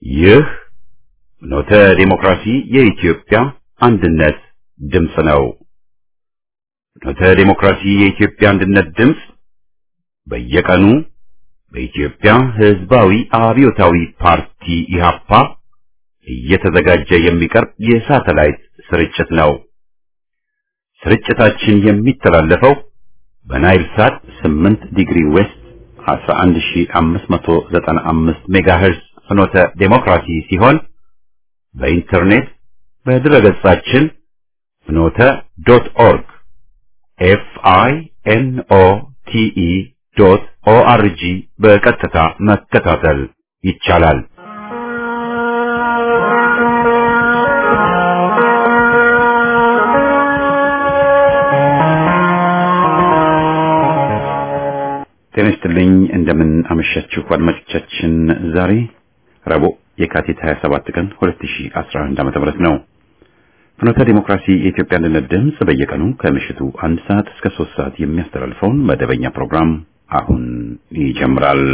ይህ ፍኖተ ዲሞክራሲ የኢትዮጵያ አንድነት ድምፅ ነው። ፍኖተ ዲሞክራሲ የኢትዮጵያ አንድነት ድምፅ በየቀኑ በኢትዮጵያ ሕዝባዊ አብዮታዊ ፓርቲ ኢህአፓ እየተዘጋጀ የሚቀርብ የሳተላይት ስርጭት ነው። ስርጭታችን የሚተላለፈው በናይል ሳት 8 ዲግሪ ዌስት 11595 ሜጋሄርዝ ፍኖተ ዲሞክራሲ ሲሆን በኢንተርኔት በድረገጻችን fnote.org FINOTE.ORG በቀጥታ መከታተል ይቻላል። ጤና ይስጥልኝ፣ እንደምን አመሻችሁ አድማጮቻችን። ዛሬ ረቡዕ የካቲት 27 ቀን 2011 ዓ.ም ነው። ፍኖተ ዲሞክራሲ የኢትዮጵያ አንድነት ድምፅ በየቀኑ ከምሽቱ 1 ሰዓት እስከ 3 ሰዓት የሚያስተላልፈውን መደበኛ ፕሮግራም አሁን ይጀምራል።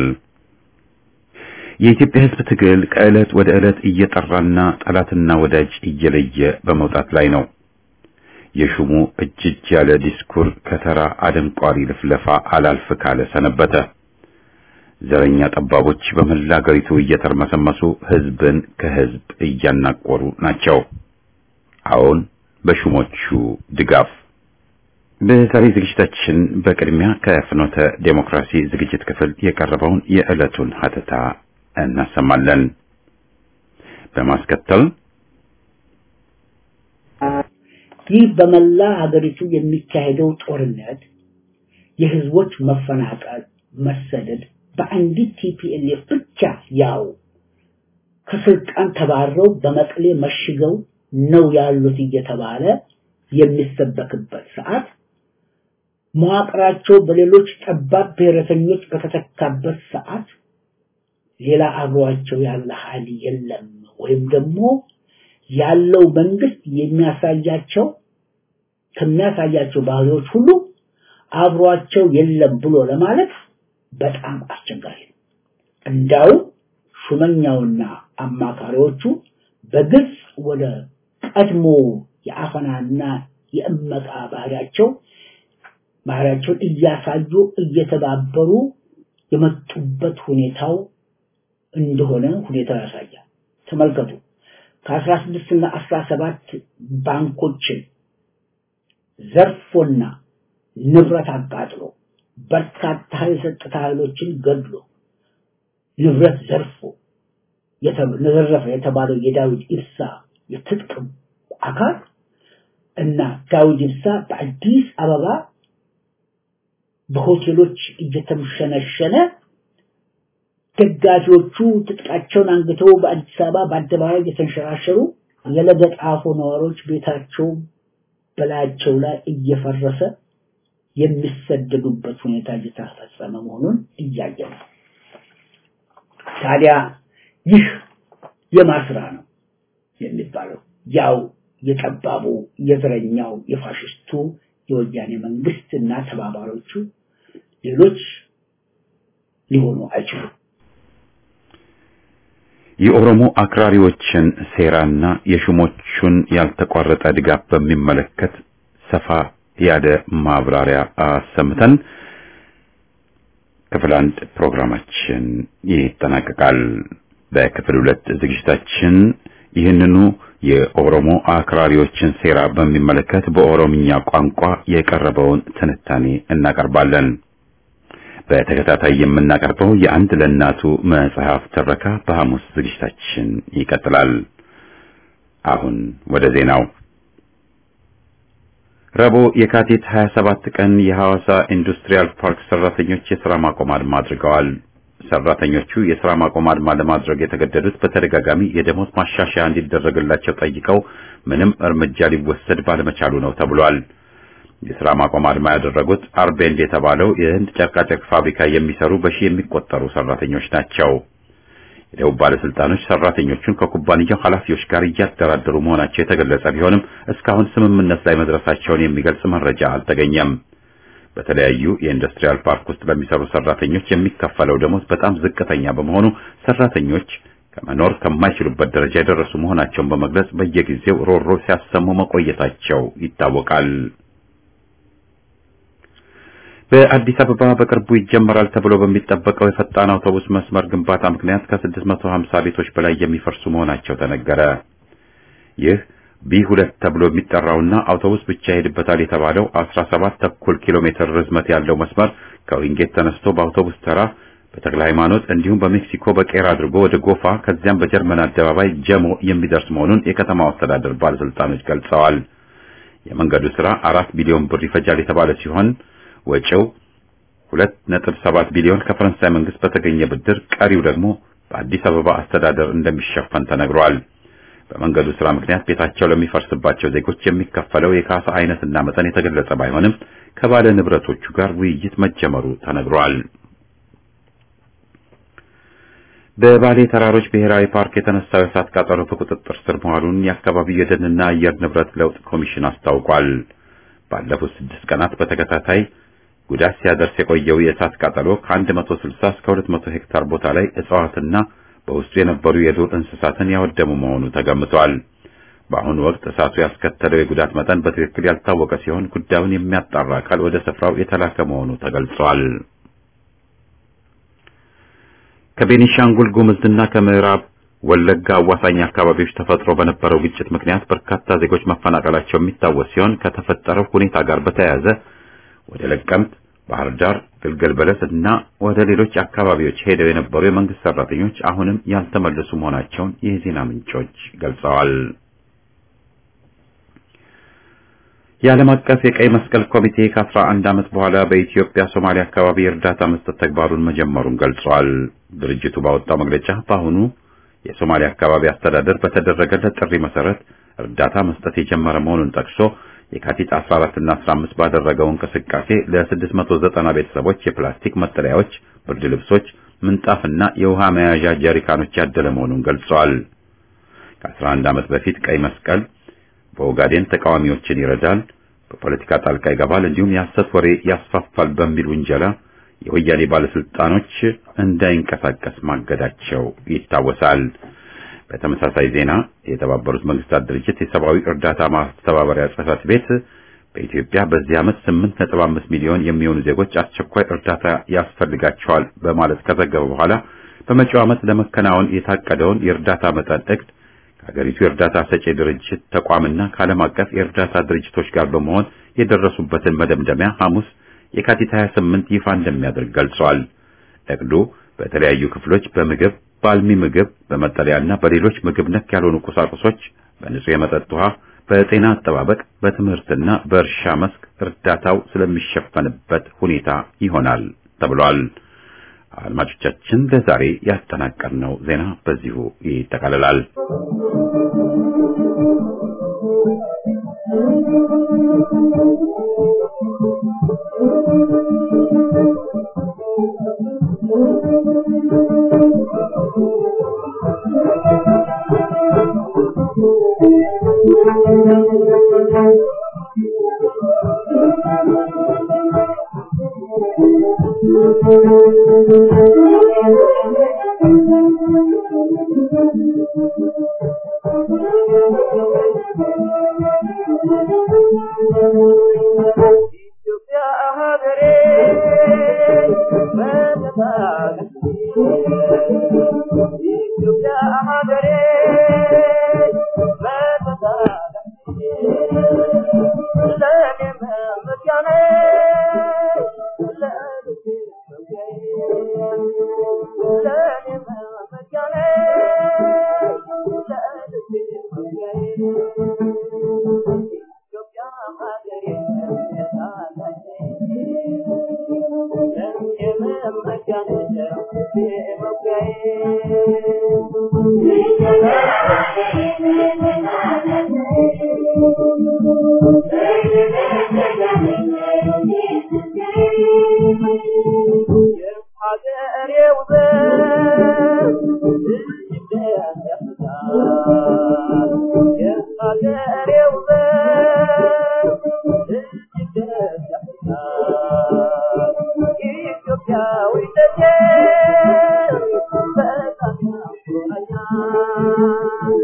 የኢትዮጵያ ሕዝብ ትግል ከዕለት ወደ ዕለት እየጠራና ጠላትና ወዳጅ እየለየ በመውጣት ላይ ነው። የሹሙ እጅግ ያለ ዲስኩር ከተራ አደንቋሪ ልፍለፋ አላልፍ ካለ ሰነበተ። ዘረኛ ጠባቦች በመላ አገሪቱ እየተርመሰመሱ ሕዝብን ከሕዝብ እያናቆሩ ናቸው። አሁን በሹሞቹ ድጋፍ በዛሬ ዝግጅታችን በቅድሚያ ከፍኖተ ዴሞክራሲ ዝግጅት ክፍል የቀረበውን የዕለቱን ሀተታ እናሰማለን። በማስከተል ይህ በመላ ሀገሪቱ የሚካሄደው ጦርነት፣ የህዝቦች መፈናቀል፣ መሰደድ በአንዲት ቲፒኤልኤፍ ብቻ ያው ከስልጣን ተባረው በመቀሌ መሽገው ነው ያሉት እየተባለ የሚሰበክበት ሰዓት፣ መዋቅራቸው በሌሎች ጠባብ ብሔረተኞች በተተካበት ሰዓት ሌላ አብሯቸው ያለ ኃይል የለም ወይም ደግሞ ያለው መንግስት የሚያሳያቸው ከሚያሳያቸው ባህሪዎች ሁሉ አብሯቸው የለም ብሎ ለማለት በጣም አስቸጋሪ ነው። እንዳው ሹመኛውና አማካሪዎቹ በግልጽ ወደ ቀድሞ የአፈናና የእመቃ ባህሪያቸውን እያሳዩ እየተባበሩ የመጡበት ሁኔታው እንደሆነ ሁኔታው ያሳያል። ተመልከቱ። ከ16 እና 17 ባንኮችን ዘርፎና ንብረት አቃጥሎ በርካታ የጸጥታ ኃይሎችን ገድሎ ንብረት ዘርፎ የተዘረፈ የተባለው የዳዊት ኢብሳ የትጥቅ አካል እና ዳዊት ኢብሳ በአዲስ አበባ በሆቴሎች እየተምሸነሸነ ደጋፊዎቹ ትጥቃቸውን አንግተው በአዲስ አበባ በአደባባይ እየተንሸራሸሩ የለገጣፎ ነዋሪዎች ቤታቸው በላያቸው ላይ እየፈረሰ የሚሰደዱበት ሁኔታ እየተፈጸመ መሆኑን እያየን ነው። ታዲያ ይህ የማስራ ነው የሚባለው ያው የጠባቡ የዘረኛው የፋሽስቱ የወያኔ መንግስትና ተባባሪዎቹ ሌሎች ሊሆኑ አይችሉም። የኦሮሞ አክራሪዎችን ሴራና የሹሞቹን ያልተቋረጠ ድጋፍ በሚመለከት ሰፋ ያለ ማብራሪያ አሰምተን ክፍል 1 ፕሮግራማችን ይጠናቀቃል። በክፍል 2 ዝግጅታችን ይህንኑ የኦሮሞ አክራሪዎችን ሴራ በሚመለከት በኦሮምኛ ቋንቋ የቀረበውን ትንታኔ እናቀርባለን። በተከታታይ የምናቀርበው የአንድ ለእናቱ መጽሐፍ ትረካ በሐሙስ ዝግጅታችን ይቀጥላል። አሁን ወደ ዜናው። ረቡዕ የካቲት 27 ቀን የሐዋሳ ኢንዱስትሪያል ፓርክ ሰራተኞች የሥራ ማቆም አድማ አድርገዋል። ሰራተኞቹ የሥራ ማቆም አድማ ለማድረግ የተገደዱት በተደጋጋሚ የደሞዝ ማሻሻያ እንዲደረግላቸው ጠይቀው ምንም እርምጃ ሊወሰድ ባለመቻሉ ነው ተብሏል። የሥራ ማቆም አድማ ያደረጉት አርቤንድ የተባለው የህንድ ጨርቃጨርቅ ፋብሪካ የሚሰሩ በሺህ የሚቆጠሩ ሰራተኞች ናቸው። የደቡብ ባለስልጣኖች ሰራተኞቹን ከኩባንያው ኃላፊዎች ጋር እያደራደሩ መሆናቸው የተገለጸ ቢሆንም እስካሁን ስምምነት ላይ መድረሳቸውን የሚገልጽ መረጃ አልተገኘም። በተለያዩ የኢንዱስትሪያል ፓርክ ውስጥ ለሚሰሩ ሰራተኞች የሚከፈለው ደሞዝ በጣም ዝቅተኛ በመሆኑ ሰራተኞች ከመኖር ከማይችሉበት ደረጃ የደረሱ መሆናቸውን በመግለጽ በየጊዜው ሮሮ ሲያሰሙ መቆየታቸው ይታወቃል። በአዲስ አበባ በቅርቡ ይጀመራል ተብሎ በሚጠበቀው የፈጣን አውቶቡስ መስመር ግንባታ ምክንያት ከ650 ቤቶች በላይ የሚፈርሱ መሆናቸው ተነገረ። ይህ B2 ተብሎ የሚጠራውና አውቶቡስ ብቻ ይሄድበታል የተባለው 17.5 ኪሎ ሜትር ርዝመት ያለው መስመር ከዊንጌት ተነስቶ በአውቶቡስ ተራ በተክለ ሃይማኖት እንዲሁም በሜክሲኮ በቄራ አድርጎ ወደ ጎፋ ከዚያም በጀርመን አደባባይ ጀሞ የሚደርስ መሆኑን የከተማው አስተዳደር ባለስልጣኖች ገልጸዋል። የመንገዱ ስራ 4 ቢሊዮን ብር ይፈጃል የተባለ ሲሆን ወጪው 2.7 ቢሊዮን ከፈረንሳይ መንግስት በተገኘ ብድር፣ ቀሪው ደግሞ በአዲስ አበባ አስተዳደር እንደሚሸፈን ተነግሯል። በመንገዱ ስራ ምክንያት ቤታቸው ለሚፈርስባቸው ዜጎች የሚከፈለው የካሳ አይነትና መጠን የተገለጸ ባይሆንም ከባለ ንብረቶቹ ጋር ውይይት መጀመሩ ተነግሯል። በባሌ ተራሮች ብሔራዊ ፓርክ የተነሳው የእሳት ቃጠሎ በቁጥጥር ስር መዋሉን የአካባቢው የደንና አየር ንብረት ለውጥ ኮሚሽን አስታውቋል። ባለፉት 6 ቀናት በተከታታይ ጉዳት ሲያደርስ የቆየው የእሳት ቃጠሎ ከ160 እስከ 200 ሄክታር ቦታ ላይ እጽዋትና በውስጡ የነበሩ የዱር እንስሳትን ያወደሙ መሆኑ ተገምቷል። በአሁኑ ወቅት እሳቱ ያስከተለው የጉዳት መጠን በትክክል ያልታወቀ ሲሆን ጉዳዩን የሚያጣራ አካል ወደ ስፍራው የተላከ መሆኑ ተገልጿል። ከቤኒሻንጉል ጉሙዝና ከምዕራብ ወለጋ አዋሳኝ አካባቢዎች ተፈጥሮ በነበረው ግጭት ምክንያት በርካታ ዜጎች መፈናቀላቸው የሚታወስ ሲሆን ከተፈጠረው ሁኔታ ጋር በተያያዘ ወደ ለቀምት፣ ባህር ዳር፣ ግልገል በለስ እና ወደ ሌሎች አካባቢዎች ሄደው የነበሩ የመንግስት ሰራተኞች አሁንም ያልተመለሱ መሆናቸውን የዜና ምንጮች ገልጸዋል። የዓለም አቀፍ የቀይ መስቀል ኮሚቴ ከ11 ዓመት በኋላ በኢትዮጵያ ሶማሊያ አካባቢ እርዳታ መስጠት ተግባሩን መጀመሩን ገልጿል። ድርጅቱ ባወጣው መግለጫ በአሁኑ የሶማሊያ አካባቢ አስተዳደር በተደረገለት ጥሪ መሰረት እርዳታ መስጠት የጀመረ መሆኑን ጠቅሶ የካቲት 14 እና 15 ባደረገው እንቅስቃሴ ለ690 ቤተሰቦች የፕላስቲክ መጠለያዎች፣ ብርድ ልብሶች፣ ምንጣፍና የውሃ መያዣ ጀሪካኖች ያደለ መሆኑን ገልጿል። ከ11 ዓመት በፊት ቀይ መስቀል በኦጋዴን ተቃዋሚዎችን ይረዳል፣ በፖለቲካ ጣልቃ ይገባል፣ እንዲሁም የሐሰት ወሬ ያስፋፋል በሚል ውንጀላ የወያኔ ባለስልጣኖች እንዳይንቀሳቀስ ማገዳቸው ይታወሳል። በተመሳሳይ ዜና የተባበሩት መንግስታት ድርጅት የሰብአዊ እርዳታ ማስተባበሪያ ጽሕፈት ቤት በኢትዮጵያ በዚህ ዓመት 8.5 ሚሊዮን የሚሆኑ ዜጎች አስቸኳይ እርዳታ ያስፈልጋቸዋል በማለት ከዘገበ በኋላ በመጪው ዓመት ለመከናወን የታቀደውን የእርዳታ መጠን እቅድ ከሀገሪቱ የእርዳታ ሰጪ ድርጅት ተቋምና ከዓለም አቀፍ የእርዳታ ድርጅቶች ጋር በመሆን የደረሱበትን መደምደሚያ ሐሙስ የካቲት 28 ይፋ እንደሚያደርግ ገልጿል። እቅዱ በተለያዩ ክፍሎች በምግብ፣ በአልሚ ምግብ፣ በመጠለያና በሌሎች ምግብ ነክ ያልሆኑ ቁሳቁሶች፣ በንጹህ የመጠጥ ውሃ፣ በጤና አጠባበቅ፣ በትምህርትና በእርሻ መስክ እርዳታው ስለሚሸፈንበት ሁኔታ ይሆናል ተብሏል። አድማጮቻችን ለዛሬ ያጠናቀርነው ዜና በዚሁ ይጠቃልላል።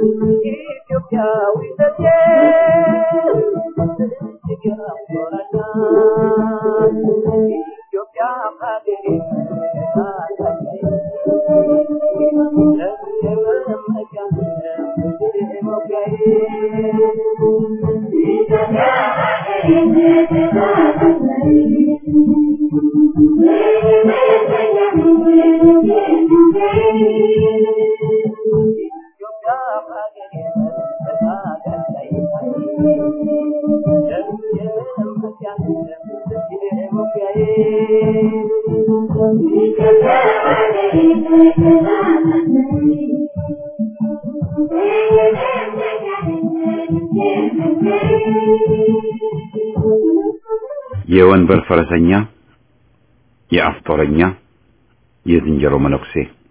የወንበር ፈረሰኛ፣ የአፍጦረኛ፣ የዝንጀሮ መነኩሴ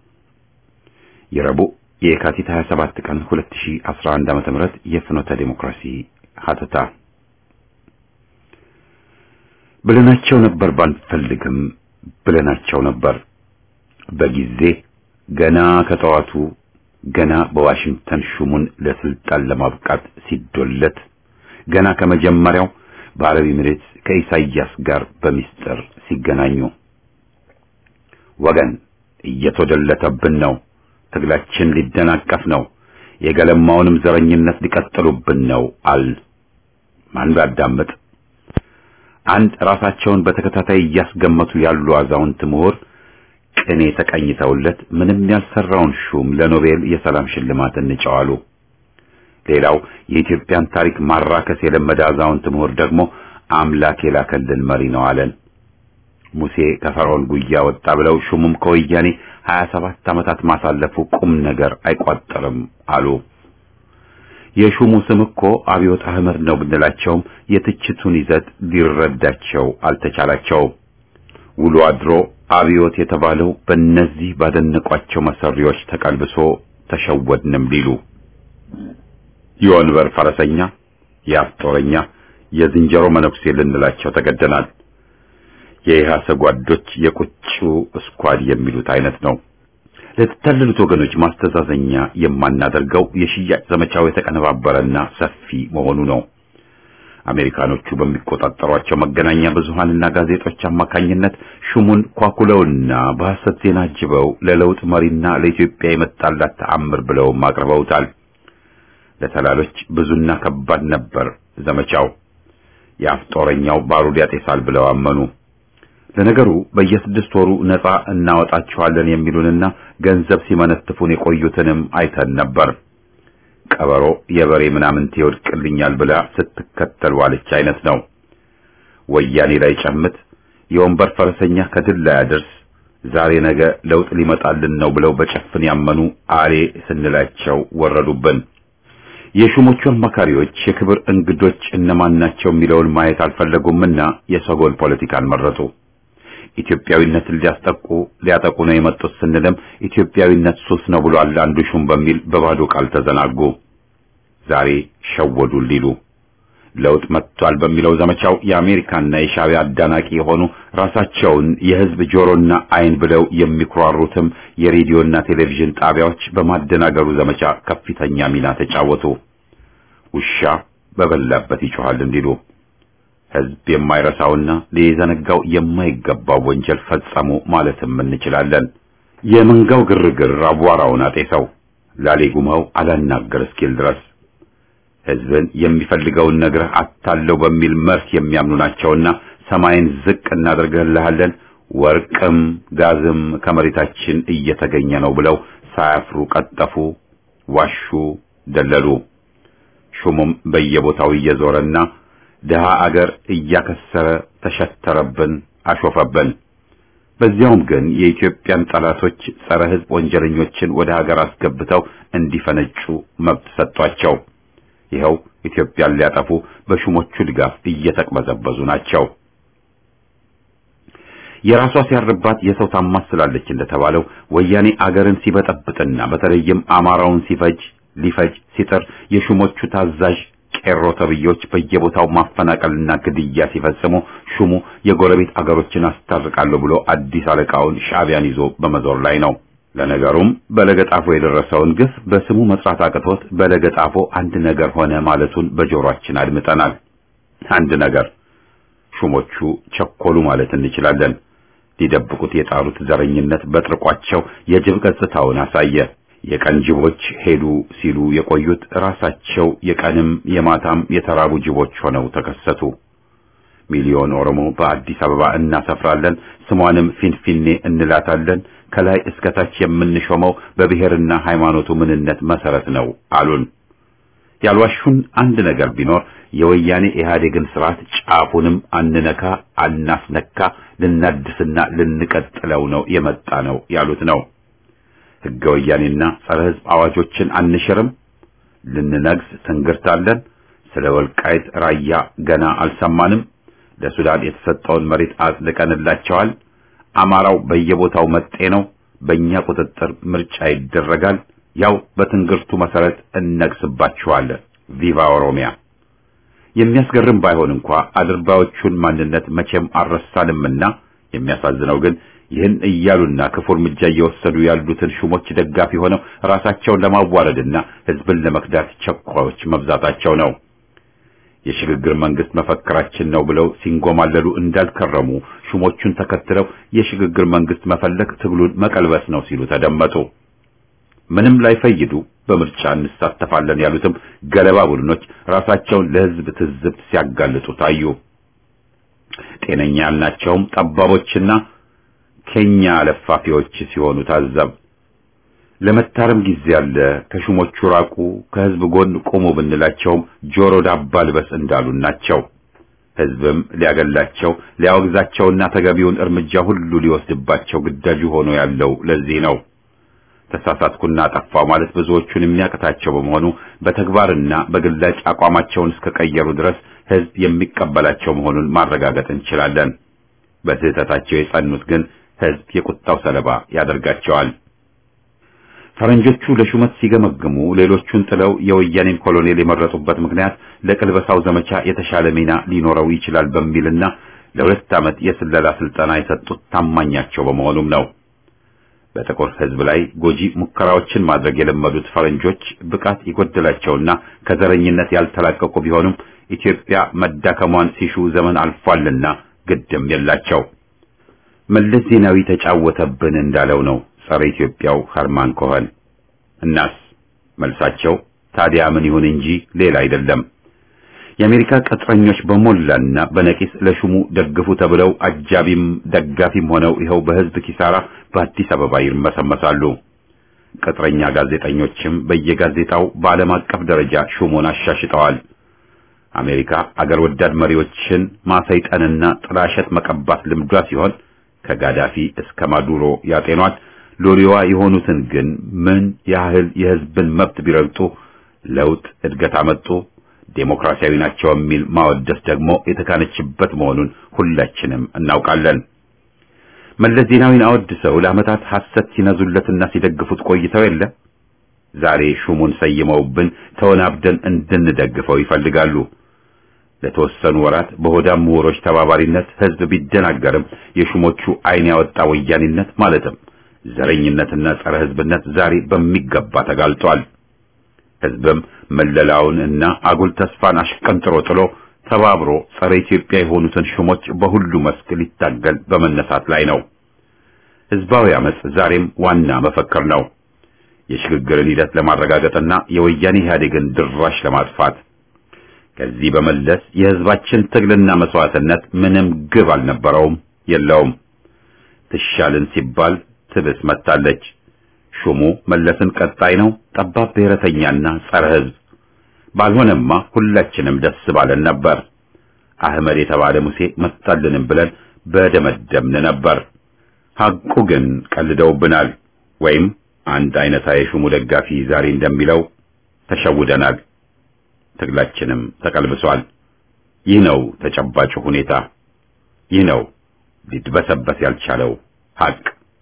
የረቡዕ የካቲት 27 ቀን 2011 ዓ.ም የፍኖተ ዲሞክራሲ ሀተታ ብለናቸው ነበር ባንፈልግም ብለናቸው ነበር በጊዜ ገና ከጠዋቱ ገና በዋሽንግተን ሹሙን ለስልጣን ለማብቃት ሲዶለት ገና ከመጀመሪያው በአረብ ኤሚሬትስ ከኢሳይያስ ጋር በሚስጥር ሲገናኙ ወገን እየተደለተብን ነው፣ ትግላችን ሊደናቀፍ ነው፣ የገለማውንም ዘረኝነት ሊቀጥሉብን ነው አል ማን ባዳመጥ አንድ ራሳቸውን በተከታታይ እያስገመቱ ያሉ አዛውንት ምሁር ቅኔ ተቀኝተውለት ምንም ያልሰራውን ሹም ለኖቤል የሰላም ሽልማት እንጨዋሉ። ሌላው የኢትዮጵያን ታሪክ ማራከስ የለመደ አዛውንት ምሁር ደግሞ አምላክ የላከልን መሪ ነው አለን። ሙሴ ከፈርዖን ጉያ ወጣ ብለው ሹሙም ከወያኔ 27 ዓመታት ማሳለፉ ቁም ነገር አይቋጠርም አሉ። የሹሙ ስም እኮ አብዮት አህመድ ነው ብንላቸውም የትችቱን ይዘት ሊረዳቸው አልተቻላቸውም። ውሎ አድሮ አብዮት የተባለው በእነዚህ ባደነቋቸው መሰሪዎች ተቀልብሶ ተሸወድንም ሊሉ የወንበር ፈረሰኛ፣ የአፍጦረኛ፣ የዝንጀሮ መነኩሴ ልንላቸው ተገደናል። የኢህአሰ ጓዶች የቁጩ ስኳድ የሚሉት አይነት ነው። ለተተለሉት ወገኖች ማስተዛዘኛ የማናደርገው የሽያጭ ዘመቻው የተቀነባበረና ሰፊ መሆኑ ነው። አሜሪካኖቹ በሚቆጣጠሯቸው መገናኛ ብዙሃንና ጋዜጦች አማካኝነት ሹሙን ኳኩለውና በሐሰት ዜና ጅበው ለለውጥ መሪና ለኢትዮጵያ የመጣላት ተአምር ብለው አቅርበውታል። ለተላሎች ብዙና ከባድ ነበር ዘመቻው። የአፍጦረኛው ባሩድ ያጤሳል ብለው አመኑ። ለነገሩ በየ6 ወሩ ነፃ እናወጣቸዋለን የሚሉንና ገንዘብ ሲመነትፉን የቆዩትንም አይተን ነበር። ቀበሮ የበሬ ምናምን ይወድቅልኛል ብላ ስትከተል ዋለች አይነት ነው። ወያኔ ላይ ጨምት የወንበር ፈረሰኛ ከድል ላይ ያደርስ ዛሬ ነገ ለውጥ ሊመጣልን ነው ብለው በጨፍን ያመኑ አሬ ስንላቸው ወረዱብን። የሹሞቹ አማካሪዎች የክብር እንግዶች እነማን ናቸው የሚለውን ማየት አልፈለጉምና የሰጎን ፖለቲካን መረጡ። ኢትዮጵያዊነትን ሊያጠቁ ነው የመጡት ስንልም ኢትዮጵያዊነት ሱስ ነው ብሏል አንዱ ሹም በሚል በባዶ ቃል ተዘናጉ። ዛሬ ሸወዱ ሊሉ ለውጥ መጥቷል በሚለው ዘመቻው የአሜሪካና የሻዕቢያ አዳናቂ የሆኑ ራሳቸውን የሕዝብ ጆሮና አይን ብለው የሚኩራሩትም የሬዲዮና ቴሌቪዥን ጣቢያዎች በማደናገሩ ዘመቻ ከፍተኛ ሚና ተጫወቱ። ውሻ በበላበት ይጮሃል እንዲሉ ሕዝብ የማይረሳውና ሊዘነጋው የማይገባው ወንጀል ፈጸሙ ማለትም እንችላለን። የመንጋው ግርግር አቧራውን አጤሰው ላሌጉማው አላናገር እስኪል ድረስ ሕዝብን የሚፈልገውን ነግረህ አታለው በሚል መርህ የሚያምኑ ናቸውና ሰማይን ዝቅ እናደርግልሃለን፣ ወርቅም ጋዝም ከመሬታችን እየተገኘ ነው ብለው ሳያፍሩ ቀጠፉ፣ ዋሹ፣ ደለሉ። ሹሙም በየቦታው እየዞረና ደሃ አገር እያከሰረ ተሸተረብን፣ አሾፈብን። በዚያውም ግን የኢትዮጵያን ጠላቶች ጸረ ሕዝብ ወንጀለኞችን ወደ ሀገር አስገብተው እንዲፈነጩ መብት ሰጧቸው። ይኸው ኢትዮጵያን ሊያጠፉ በሹሞቹ ድጋፍ እየተቅበዘበዙ ናቸው። የራሷ ሲያርባት የሰው ታማስላለች እንደተባለው ወያኔ አገርን ሲበጠብጥና በተለይም አማራውን ሊፈጅ ሲጥር የሹሞቹ ታዛዥ ቄሮ ተብዮች በየቦታው ማፈናቀልና ግድያ ሲፈጽሙ ሹሙ የጎረቤት አገሮችን አስታርቃለሁ ብሎ አዲስ አለቃውን ሻዕቢያን ይዞ በመዞር ላይ ነው። ለነገሩም በለገጣፎ የደረሰውን ግፍ በስሙ መጥራት አቅቶት በለገጣፎ አንድ ነገር ሆነ ማለቱን በጆሮአችን አድምጠናል። አንድ ነገር ሹሞቹ ቸኮሉ ማለት እንችላለን። ሊደብቁት የጣሩት ዘረኝነት በጥርቋቸው የጅብ ገጽታውን አሳየ። የቀን ጅቦች ሄዱ ሲሉ የቆዩት ራሳቸው የቀንም የማታም የተራቡ ጅቦች ሆነው ተከሰቱ። ሚሊዮን ኦሮሞ በአዲስ አበባ እናሰፍራለን፣ ስሟንም ፊንፊኔ እንላታለን፣ ከላይ እስከ ታች የምንሾመው በብሔርና ሃይማኖቱ ምንነት መሰረት ነው አሉን። ያልዋሹን አንድ ነገር ቢኖር የወያኔ ኢህአዴግን ስርዓት ጫፉንም አንነካ አናስነካ ልናድስና ልንቀጥለው ነው የመጣ ነው ያሉት ነው። ሕገ ወያኔና ጸረ ሕዝብ አዋጆችን አንሽርም፣ ልንነግስ ትንግርታለን፣ ስለ ወልቃይት ራያ ገና አልሰማንም፣ ለሱዳን የተሰጠውን መሬት አጽድቀንላቸዋል፣ አማራው በየቦታው መጤ ነው፣ በእኛ ቁጥጥር ምርጫ ይደረጋል፣ ያው በትንግርቱ መሰረት እነግስባቸዋለን፣ ቪቫ ኦሮሚያ። የሚያስገርም ባይሆን እንኳ አድርባዮቹን ማንነት መቼም አልረሳንምና የሚያሳዝነው ግን ይህን እያሉና ክፉ እርምጃ እየወሰዱ ያሉትን ሹሞች ደጋፊ ሆነው ራሳቸውን ለማዋረድና ህዝብን ለመክዳት ቸኳዮች መብዛታቸው ነው። የሽግግር መንግስት መፈክራችን ነው ብለው ሲንጎማለሉ እንዳልከረሙ ሹሞቹን ተከትለው የሽግግር መንግስት መፈለግ ትግሉን መቀልበስ ነው ሲሉ ተደመጡ። ምንም ላይፈይዱ በምርጫ እንሳተፋለን ያሉትም ገለባ ቡድኖች ራሳቸውን ለህዝብ ትዝብት ሲያጋልጡ ታዩ። ጤነኛ ያልናቸውም ጠባቦችና ከኛ ለፋፊዎች ሲሆኑ ታዘብ። ለመታረም ጊዜ አለ፣ ከሹሞቹ ራቁ፣ ከህዝብ ጎን ቆሙ ብንላቸውም ጆሮ ዳባ ልበስ እንዳሉን ናቸው። ህዝብም ሊያገላቸው ሊያወግዛቸውና ተገቢውን እርምጃ ሁሉ ሊወስድባቸው ግዳጁ ሆኖ ያለው ለዚህ ነው። ተሳሳትኩና ጠፋው ማለት ብዙዎቹን የሚያቀታቸው በመሆኑ በተግባርና በግላጭ አቋማቸውን እስከቀየሩ ድረስ ህዝብ የሚቀበላቸው መሆኑን ማረጋገጥ እንችላለን። በስህተታቸው የጸኑት ግን ህዝብ የቁጣው ሰለባ ያደርጋቸዋል። ፈረንጆቹ ለሹመት ሲገመግሙ ሌሎቹን ጥለው የወያኔን ኮሎኔል የመረጡበት ምክንያት ለቅልበሳው ዘመቻ የተሻለ ሚና ሊኖረው ይችላል በሚልና ለሁለት ዓመት የስለላ ስልጠና የሰጡት ታማኛቸው በመሆኑም ነው። በጥቁር ህዝብ ላይ ጎጂ ሙከራዎችን ማድረግ የለመዱት ፈረንጆች ብቃት ይጎድላቸውና ከዘረኝነት ያልተላቀቁ ቢሆኑም ኢትዮጵያ መዳከሟን ሲሹ ዘመን አልፏልና ግድም የላቸው። መለስ ዜናዊ ተጫወተብን እንዳለው ነው ጸረ ኢትዮጵያው ኸርማን ኮኸን። እናስ መልሳቸው ታዲያ ምን ይሁን እንጂ ሌላ አይደለም። የአሜሪካ ቅጥረኞች በሞላና በነቂስ ለሹሙ ደግፉ ተብለው አጃቢም ደጋፊም ሆነው ይኸው በህዝብ ኪሳራ በአዲስ አበባ ይርመሰመሳሉ። ቅጥረኛ ጋዜጠኞችም በየጋዜጣው በዓለም አቀፍ ደረጃ ሹሙን አሻሽጠዋል። አሜሪካ አገር ወዳድ መሪዎችን ማሰይጠንና ጥላሸት መቀባት ልምዷ ሲሆን ከጋዳፊ እስከ ማዱሮ ያጤኗል። ሎሪዋ የሆኑትን ግን ምን ያህል የህዝብን መብት ቢረግጡ ለውጥ እድገት አመጡ ዴሞክራሲያዊ ናቸው የሚል ማወደስ ደግሞ የተካነችበት መሆኑን ሁላችንም እናውቃለን። መለስ ዜናዊን አወድሰው ለዓመታት ሐሰት ሲነዙለትና ሲደግፉት ቆይተው የለ ዛሬ ሹሙን ሰይመውብን ተወናብደን እንድንደግፈው ይፈልጋሉ። ለተወሰኑ ወራት በሆዳም ምሁሮች ተባባሪነት ህዝብ ቢደናገርም የሹሞቹ አይን ያወጣ ወያኔነት ማለትም ዘረኝነትና ጸረ ህዝብነት ዛሬ በሚገባ ተጋልጧል። ህዝብም መለላውን እና አጉል ተስፋን አሽቀንጥሮ ጥሎ ተባብሮ ጸረ ኢትዮጵያ የሆኑትን ሹሞች በሁሉ መስክ ሊታገል በመነሳት ላይ ነው። ህዝባዊ አመጽ ዛሬም ዋና መፈክር ነው። የሽግግርን ሂደት ለማረጋገጥና የወያኔ ኢህአዴግን ድራሽ ለማጥፋት። ከዚህ በመለስ የህዝባችን ትግልና መስዋዕትነት ምንም ግብ አልነበረውም የለውም። ትሻልን ሲባል ትብስ መጣለች። ሹሙ መለስን ቀጣይ ነው፣ ጠባብ ብሔረተኛና ጸረ ህዝብ ባልሆነማ ሁላችንም ደስ ባለን ነበር። አህመድ የተባለ ሙሴ መጣልንም ብለን በደመደምን ነበር። ሐቁ ግን ቀልደውብናል፣ ወይም አንድ አይነታ የሹሙ ደጋፊ ዛሬ እንደሚለው ተሸውደናል። ትግላችንም ተቀልብሷል። ይህ ነው ተጨባጭ ሁኔታ። ይህ ነው ሊድበሰበስ ያልቻለው ሐቅ።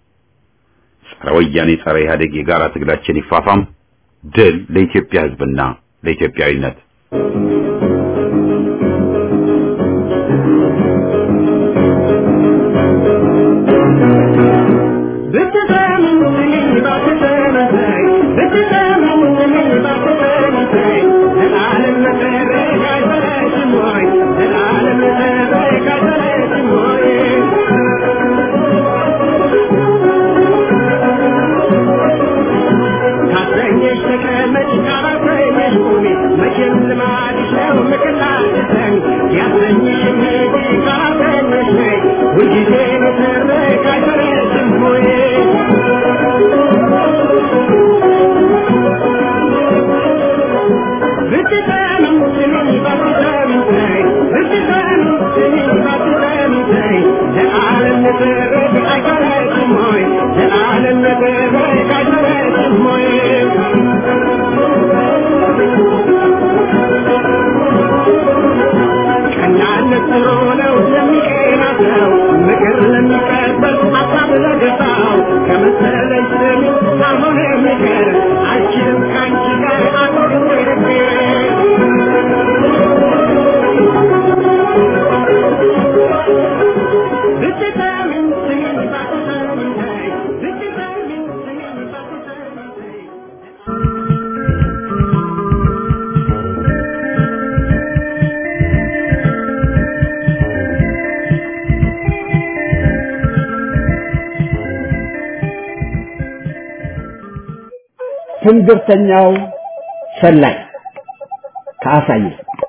ጸረ ወያኔ ጸረ ኢህአዴግ የጋራ ትግላችን ይፋፋም። ድል ለኢትዮጵያ ህዝብና ለኢትዮጵያዊነት። ብትሰሙኝ ነው የሚቀናው ምክር ለሚቀበል ሀሳብ ለገባው ከመሰለሽ ሳይሆን ምክር አልችልም ካንቺ ጋር አቆርጬ ትንግርተኛው ሰላይ ካሳየ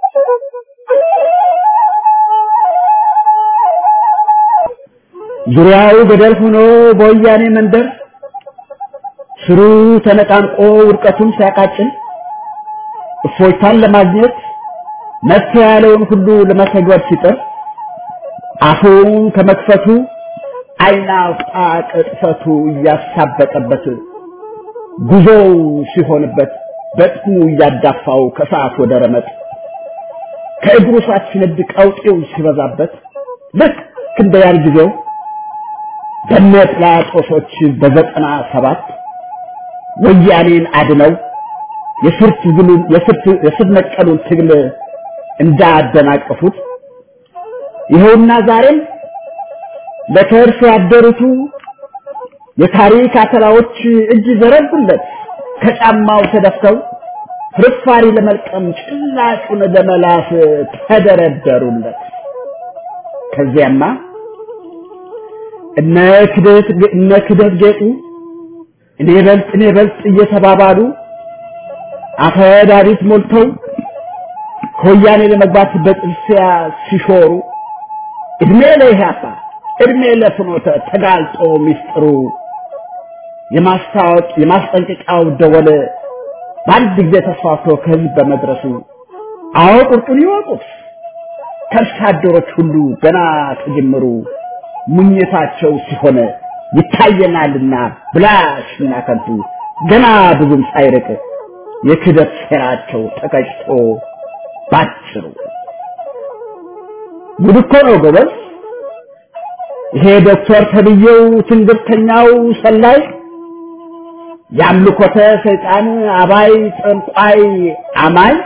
ዙሪያው ገደል ሆኖ በወያኔ መንደር ስሩ ተነቃንቆ ውድቀቱን ሲያቃጭል እፎይታን ለማግኘት መፍትሄ ያለውን ሁሉ ለመተግበር ሲጥር አፉን ከመክፈቱ አይናውጣ ቅጥፈቱ እያሳበጠበት ጉዞው ሲሆንበት በጥሙ እያዳፋው ከሰዓት ወደ ረመጥ ከእግሩ ሰዓት ሲነድ ቀውጤው ሲበዛበት ልክ እንደ ያን ጊዜው በመጥላጦሶች በ97 ወያኔን አድነው የስር ነቀሉን ትግል እንዳደናቀፉት ይኸውና ዛሬም ለከርስ ያደሩቱ የታሪክ አተላዎች እጅ ዘረጉለት ከጫማው ተደፍተው ፍርፋሪ ለመልቀም ጭላጩን ለመላስ ተደረደሩለት ከዚያማ እነ ክደት ጌጡ እኔ በልጥ እየተባባሉ አፈዳሪት ሞልተው ከወያኔ ለመግባት በጥልሲያ ሲሾሩ እድሜ ለኢህአፓ እድሜ ለፍኖተ ተጋልጦ ሚስጥሩ የማስጠንቀቂያው ደወል በአንድ ጊዜ ተስፋፍቶ ከህዝብ በመድረሱ አዎ ቁርጡን ይወቁት ከርሳደሮች ሁሉ ገና ከጅምሩ ሙኝታቸው ሲሆን ይታየናልና ብላሽና ከንቱ ገና ብዙም ሳይርቅ የክደት ሴራቸው ተቀጭቶ ባጭሩ ጉድ እኮ ነው ጎበዝ ይሄ ዶክተር ተብዬው ትንግርተኛው ሰላይ ያምልኮተ ሰይጣን አባይ ጠንቋይ አማይ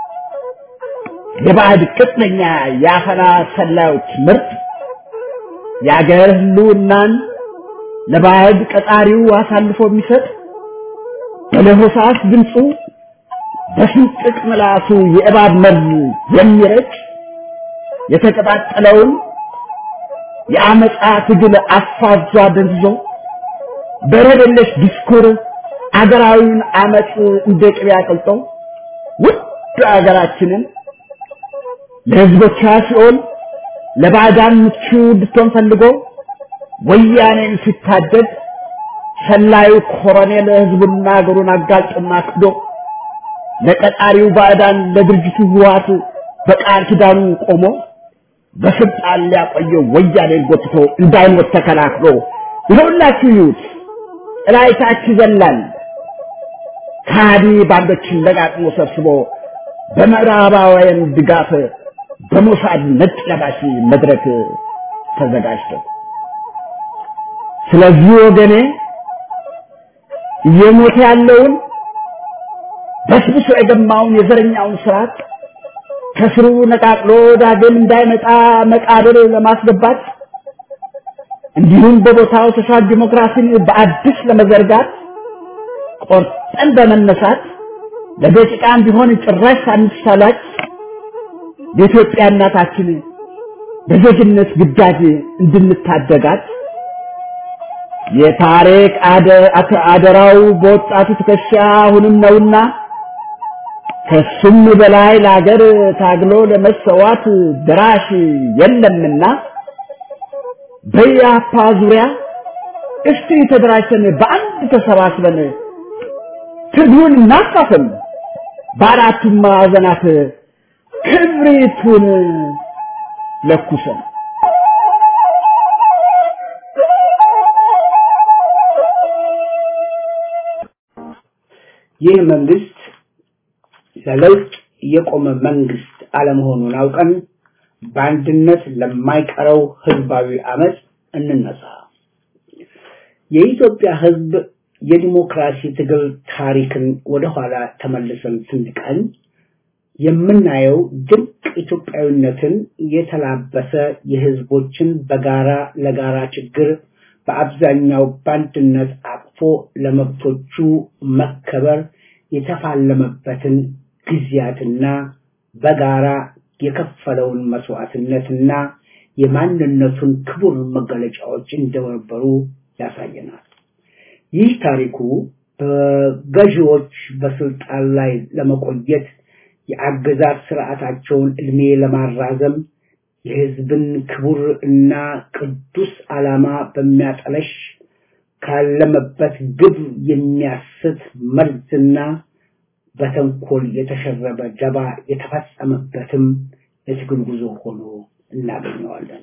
የባዕድ ቅጥነኛ ያፈና ሰላዮች ምርጥ ያገር ህልውናን ለባዕድ ቀጣሪው አሳልፎ የሚሰጥ በለሆሳስ ድምፁ በስንጥቅ ምላሱ የእባብ መርዝ የሚረጭ የተቀጣጠለውን የአመፃ ትግል አፋዟ ደንዝዞ በረደለሽ ዲስኩር አገራዊውን አመፅ እንደ ቅቤ አቅልጦ ውድ አገራችንን ለህዝቦቿ ሲኦል ለባዕዳን ምቹ እንድትሆን ፈልጎ ወያኔን ሲታደድ ሰላዩ ኮሎኔል ህዝቡና አገሩን አጋልጦና ክዶ ለቀጣሪው ባዕዳን ለድርጅቱ ህወሓት በቃል ኪዳኑ ቆሞ በስልጣን ሊያቆየው ወያኔን ጎትቶ እንዳይሞት ተከላክሎ ይኸውላችሁ ይዩት እላይታች ይዘላል ካዲ ባንዶችን ለጋጥሞ ሰብስቦ በምዕራባውያን ድጋፍ በሞሳድ ነጭ ለባሽ መድረክ ተዘጋጅቶ ስለዚህ ወገኔ እየሞተ ያለውን በስብሶ የገማውን የዘረኛውን ስርዓት ከስሩ ነቃቅሎ ዳግም እንዳይመጣ መቃብር ለማስገባት እንዲሁም በቦታው ሶሻል ዲሞክራሲን በአዲስ ለመዘርጋት ቆርጠን በመነሳት ለደቂቃም ቢሆን ጭራሽ ሳንሳላች የኢትዮጵያ እናታችን በዜግነት ግዳጅ እንድንታደጋት የታሪክ አደራው በወጣቱ ትከሻ አሁንም ነውና ከሱም በላይ ለሀገር ታግሎ ለመሰዋት ድራሽ የለምና በያፓ ዙሪያ እስቲ ተደራጅተን በአንድ ተሰባስበን ትግሉን እናፋፍም በአራቱም ማዕዘናት ክብሪቱን ለኩሰን ይህ መንግስት ለለውጥ የቆመ መንግስት አለመሆኑን አውቀን በአንድነት ለማይቀረው ህዝባዊ አመጽ እንነሳ። የኢትዮጵያ ህዝብ የዲሞክራሲ ትግል ታሪክን ወደ ኋላ ተመልሰን ስንቃኝ የምናየው ድንቅ ኢትዮጵያዊነትን የተላበሰ የህዝቦችን በጋራ ለጋራ ችግር በአብዛኛው በአንድነት አቅፎ ለመብቶቹ መከበር የተፋለመበትን ጊዜያትና በጋራ የከፈለውን መስዋዕትነትና የማንነቱን ክቡር መገለጫዎች እንደነበሩ ያሳየናል። ይህ ታሪኩ በገዢዎች በስልጣን ላይ ለመቆየት የአገዛዝ ስርዓታቸውን እድሜ ለማራዘም የህዝብን ክቡር እና ቅዱስ ዓላማ በሚያጠለሽ ካለመበት ግብ የሚያስት መርዝና በተንኮል የተሸረበ ደባ የተፈጸመበትም የትግል ጉዞ ሆኖ እናገኘዋለን።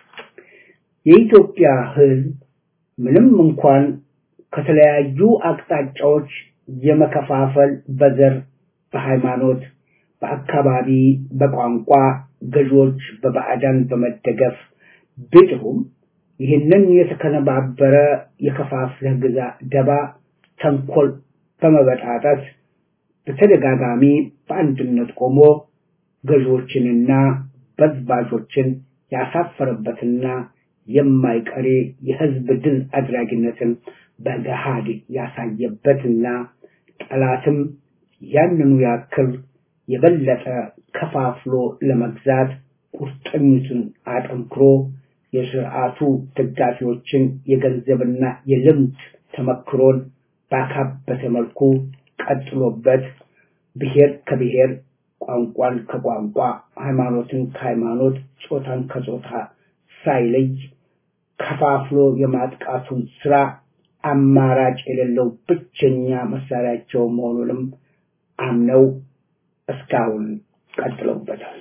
የኢትዮጵያ ህዝብ ምንም እንኳን ከተለያዩ አቅጣጫዎች የመከፋፈል በዘር፣ በሃይማኖት፣ በአካባቢ፣ በቋንቋ ገዢዎች በባዕዳን በመደገፍ ቢጥሩም ይህንን የተከነባበረ የከፋፍለህ ግዛ ደባ ተንኮል በመበጣጠስ በተደጋጋሚ በአንድነት ቆሞ ገዢዎችንና በዝባዦችን ያሳፈረበትና የማይቀሬ የህዝብ ድል አድራጊነትን በገሃድ ያሳየበትና ጠላትም ያንኑ ያክል የበለጠ ከፋፍሎ ለመግዛት ቁርጠኝነቱን አጠንክሮ የሥርዓቱ ደጋፊዎችን የገንዘብና የልምድ ተመክሮን ባካበተ መልኩ ቀጥሎበት ብሔር ከብሔር፣ ቋንቋን ከቋንቋ፣ ሃይማኖትን ከሃይማኖት፣ ጾታን ከጾታ ሳይለይ ከፋፍሎ የማጥቃቱን ስራ አማራጭ የሌለው ብቸኛ መሳሪያቸው መሆኑንም አምነው እስካሁን ቀጥለውበታል።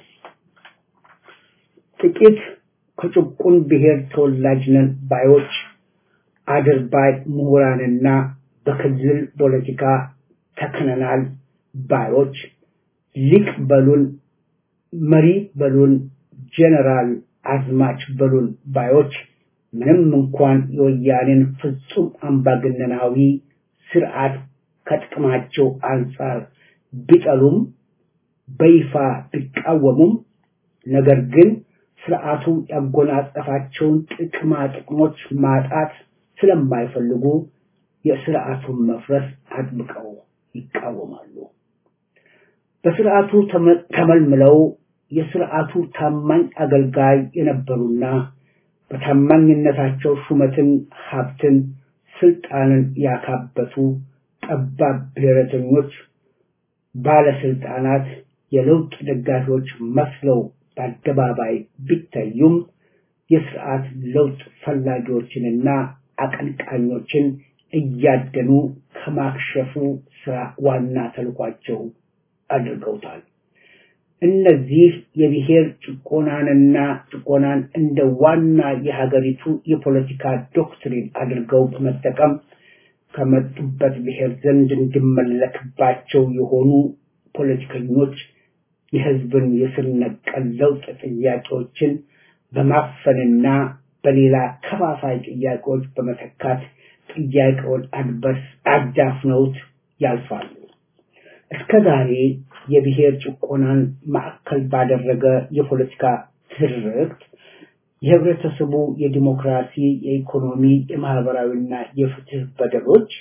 ጥቂት ከጭቁን ብሔር ተወላጅ ነን ባዮች አድርባይ ምሁራንና በክልል ፖለቲካ ተከነናል ባዮች ሊቅ በሉን፣ መሪ በሉን፣ ጀነራል አዝማች በሉን ባዮች ምንም እንኳን የወያኔን ፍጹም አምባገነናዊ ስርዓት ከጥቅማቸው አንፃር ቢጠሉም በይፋ ቢቃወሙም ነገር ግን ስርዓቱ ያጎናጸፋቸውን ጥቅሞች ማጣት ስለማይፈልጉ የስርዓቱን መፍረስ አጥብቀው ይቃወማሉ። በስርዓቱ ተመልምለው የስርዓቱ ታማኝ አገልጋይ የነበሩና በታማኝነታቸው ሹመትን፣ ሀብትን፣ ስልጣንን ያካበቱ ጠባብ ብሔረተኞች ባለስልጣናት የለውጥ ደጋፊዎች መስለው በአደባባይ ቢታዩም የስርዓት ለውጥ ፈላጊዎችንና አቀንቃኞችን እያደኑ ከማክሸፉ ስራ ዋና ተልኳቸው አድርገውታል። እነዚህ የብሔር ጭቆናን እንደ ዋና የሀገሪቱ የፖለቲካ ዶክትሪን አድርገው በመጠቀም ከመጡበት ብሔር ዘንድ እንዲመለክባቸው የሆኑ ፖለቲከኞች የህዝብን የስር ነቀል ለውጥ ጥያቄዎችን በማፈንና በሌላ ከፋፋይ ጥያቄዎች በመተካት ጥያቄውን አዳፍነውት ያልፋሉ። እስከዛሬ የብሔር ጭቆናን ማዕከል ባደረገ የፖለቲካ ትርክት የህብረተሰቡ የዲሞክራሲ፣ የኢኮኖሚ፣ የማህበራዊና የፍትህ በደሎች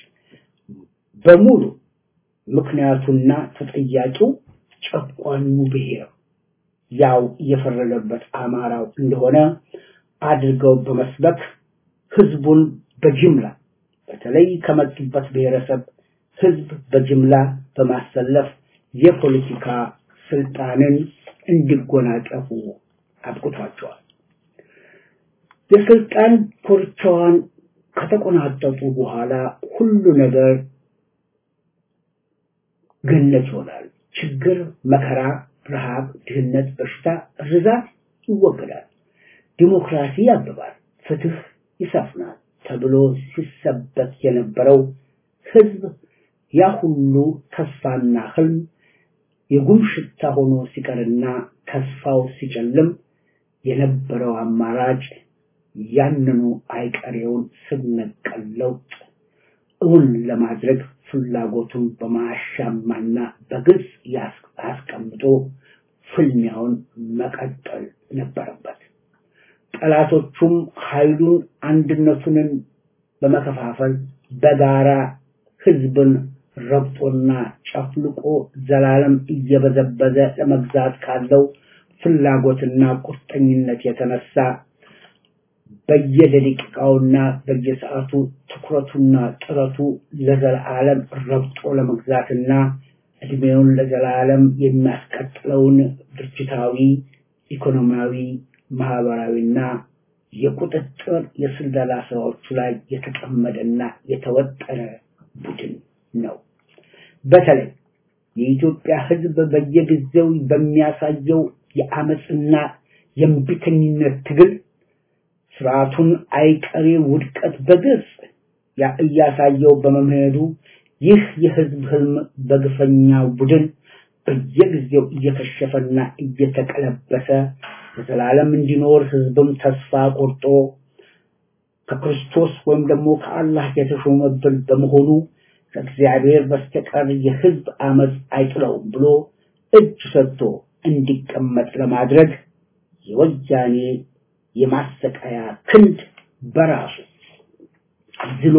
በሙሉ ምክንያቱና ተጠያቂው ጨቋኙ ብሔር ያው የፈረደበት አማራው እንደሆነ አድርገው በመስበክ ህዝቡን በጅምላ በተለይ ከመጡበት ብሔረሰብ ህዝብ በጅምላ በማሰለፍ የፖለቲካ ስልጣንን እንዲጎናጸፉ አብቅቷቸዋል። የስልጣን ኮርቻዋን ከተቆናጠጡ በኋላ ሁሉ ነገር ገነት ይሆናል። ችግር፣ መከራ፣ ረሃብ፣ ድህነት፣ በሽታ፣ ርዛት ይወገዳል። ዲሞክራሲ ያብባል፣ ፍትህ ይሰፍናል ተብሎ ሲሰበክ የነበረው ህዝብ ያ ሁሉ ተስፋና ህልም የጉም ሽታ ሆኖ ሲቀርና ተስፋው ሲጨልም የነበረው አማራጭ ያንኑ አይቀሬውን ስነቀል ለውጥ እውን ለማድረግ ፍላጎቱን በማሻማና በግልጽ ያስቀምጦ ፍልሚያውን መቀጠል ነበረበት። ጠላቶቹም ኃይሉን አንድነቱን በመከፋፈል በጋራ ህዝብን ረብጦና ጨፍልቆ ዘላለም እየበዘበዘ ለመግዛት ካለው ፍላጎትና ቁርጠኝነት የተነሳ በየደቂቃውና በየሰዓቱ ትኩረቱና ጥረቱ ለዘላለም ረብጦ ለመግዛትና እድሜውን ለዘላለም የሚያስቀጥለውን ድርጅታዊ፣ ኢኮኖሚያዊ፣ ማህበራዊና የቁጥጥር የስለላ ስራዎቹ ላይ የተቀመደና የተወጠረ ቡድን ነው። በተለይ የኢትዮጵያ ህዝብ በየጊዜው በሚያሳየው የአመጽና የእምቢተኝነት ትግል ስርዓቱን አይቀሬ ውድቀት በግልጽ እያሳየው በመምሄዱ ይህ የህዝብ ህልም በግፈኛ ቡድን በየጊዜው እየከሸፈና እየተቀለበሰ ለዘላለም እንዲኖር ህዝብም ተስፋ ቆርጦ ከክርስቶስ ወይም ደግሞ ከአላህ የተሾመብን በመሆኑ ከእግዚአብሔር በስተቀር የህዝብ አመጽ አይጥለውም ብሎ እጅ ሰጥቶ እንዲቀመጥ ለማድረግ የወያኔ የማሰቃያ ክንድ በራሱ ዝሎ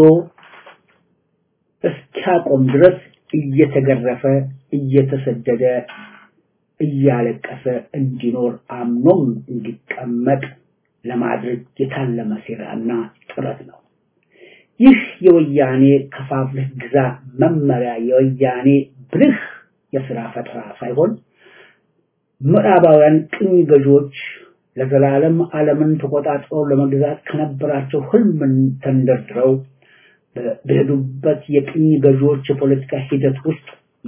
እስኪያቆም ድረስ እየተገረፈ እየተሰደደ እያለቀሰ እንዲኖር አምኖም እንዲቀመጥ ለማድረግ የታለመ ሴራና ጥረት ነው። ይህ የወያኔ ከፋፍለህ ግዛ መመሪያ የወያኔ ብልህ የሥራ ፈጠራ ሳይሆን ምዕራባውያን ቅኝ ገዢዎች ለዘላለም ዓለምን ተቆጣጥረው ለመግዛት ከነበራቸው ህልምን ተንደርድረው በሄዱበት የቅኝ ገዢዎች የፖለቲካ ሂደት ውስጥ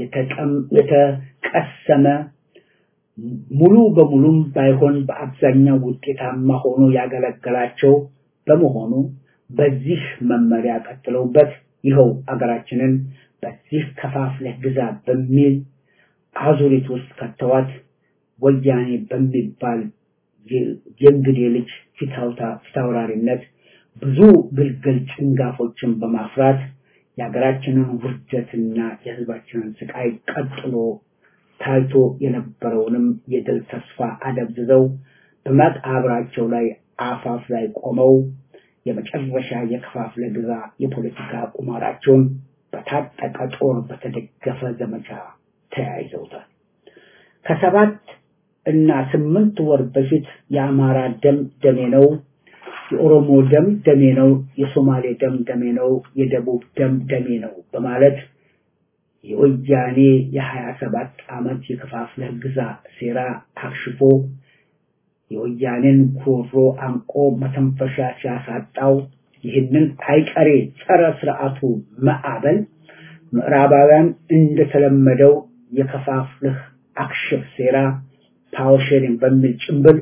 የተቀሰመ ሙሉ በሙሉም ባይሆን በአብዛኛው ውጤታማ ሆኖ ያገለገላቸው በመሆኑ በዚህ መመሪያ ቀጥለውበት ይኸው አገራችንን በዚህ ከፋፍለህ ግዛ በሚል አዙሪት ውስጥ ከተዋት ወያኔ በሚባል የእንግዴ ልጅ ፊታውራሪነት ብዙ ግልግል ጭንጋፎችን በማፍራት የሀገራችንን ውርደትና የህዝባችንን ስቃይ ቀጥሎ ታይቶ የነበረውንም የድል ተስፋ አደብዝዘው በመቃብራቸው ላይ አፋፍ ላይ ቆመው የመጨረሻ የከፋፍለ ግዛ የፖለቲካ ቁማራቸውን በታጠቀ ጦር በተደገፈ ዘመቻ ተያይዘውታል። ከ7 እና 8 ወር በፊት የአማራ ደም ደሜ ነው፣ የኦሮሞ ደም ደሜ ነው፣ የሶማሌ ደም ደሜ ነው፣ የደቡብ ደም ደሜ ነው በማለት የወያኔ የ27 ዓመት የከፋፍለህ ግዛ ሴራ አክሽፎ የወያኔን ጉሮሮ አንቆ መተንፈሻ ሲያሳጣው ይህንን አይቀሬ ጸረ ስርዓቱ ማዕበል ምዕራባውያን እንደተለመደው የከፋፍለህ አክሽፍ ሴራ ፓወር ሼሪንግ በሚል ጭምብል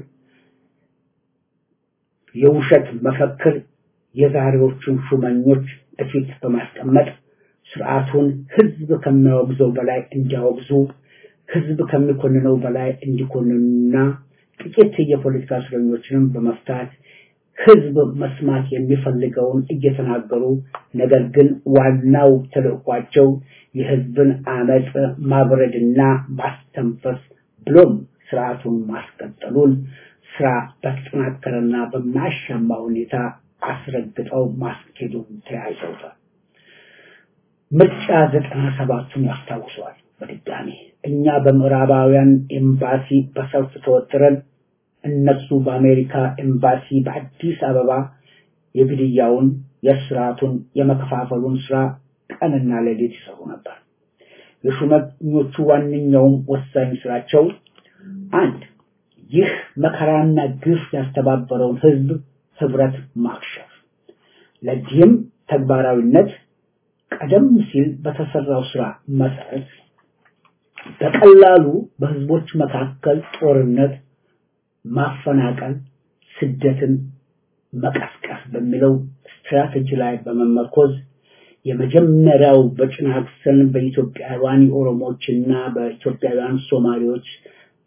የውሸት መፈክር የዛሬዎቹን ሹመኞች እፊት በማስቀመጥ ስርዓቱን ህዝብ ከሚያወግዘው በላይ እንዲያወግዙ ህዝብ ከሚኮንነው በላይ እንዲኮንኑና ጥቂት የፖለቲካ እስረኞችንም በመፍታት ህዝብ መስማት የሚፈልገውን እየተናገሩ ነገር ግን ዋናው ተልዕኳቸው የህዝብን አመጽ ማብረድና ማስተንፈስ ብሎም ስርዓቱን ማስቀጠሉን ስራ በተጠናከረና በማያሻማ ሁኔታ አስረግጠው ማስኬዱን ተያይዘውታል። ምርጫ 97ን ያስታውሰዋል። በድጋሚ እኛ በምዕራባውያን ኤምባሲ በሰልፍ ተወጥረን እነሱ በአሜሪካ ኤምባሲ በአዲስ አበባ የግድያውን የስርዓቱን የመከፋፈሉን ስራ ቀንና ሌሊት ይሰሩ ነበር። የሹመኞቹ ዋነኛውም ወሳኝ ስራቸው አንድ ይህ መከራና ግፍ ያስተባበረውን ህዝብ ህብረት ማክሸፍ። ለዚህም ተግባራዊነት ቀደም ሲል በተሰራው ስራ መሰረት በቀላሉ በህዝቦች መካከል ጦርነት፣ ማፈናቀል፣ ስደትን መቀስቀስ በሚለው ስትራቴጂ ላይ በመመርኮዝ የመጀመሪያው በጭናክሰን በኢትዮጵያውያን ኦሮሞዎችና በኢትዮጵያውያን ሶማሌዎች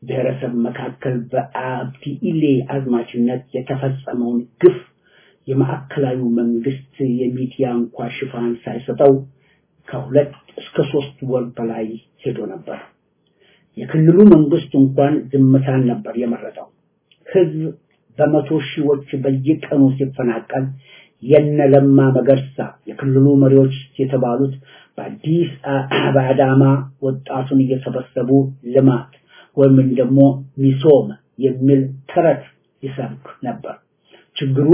ብሔረሰብ መካከል በአብዲኢሌ አዝማችነት የተፈጸመውን ግፍ የማዕከላዊ መንግስት የሚዲያ እንኳን ሽፋን ሳይሰጠው ከ2 እስከ 3 ወር በላይ ሄዶ ነበር። የክልሉ መንግስት እንኳን ዝምታን ነበር የመረጠው። ህዝብ በመቶ ሺዎች በየቀኑ ሲፈናቀል የነለማ መገርሳ የክልሉ መሪዎች የተባሉት በአዲስ አበባ ወጣቱን እየሰበሰቡ ልማት ወይም ደግሞ ሚሶም የሚል ተረት ይሰብክ ነበር። ችግሩ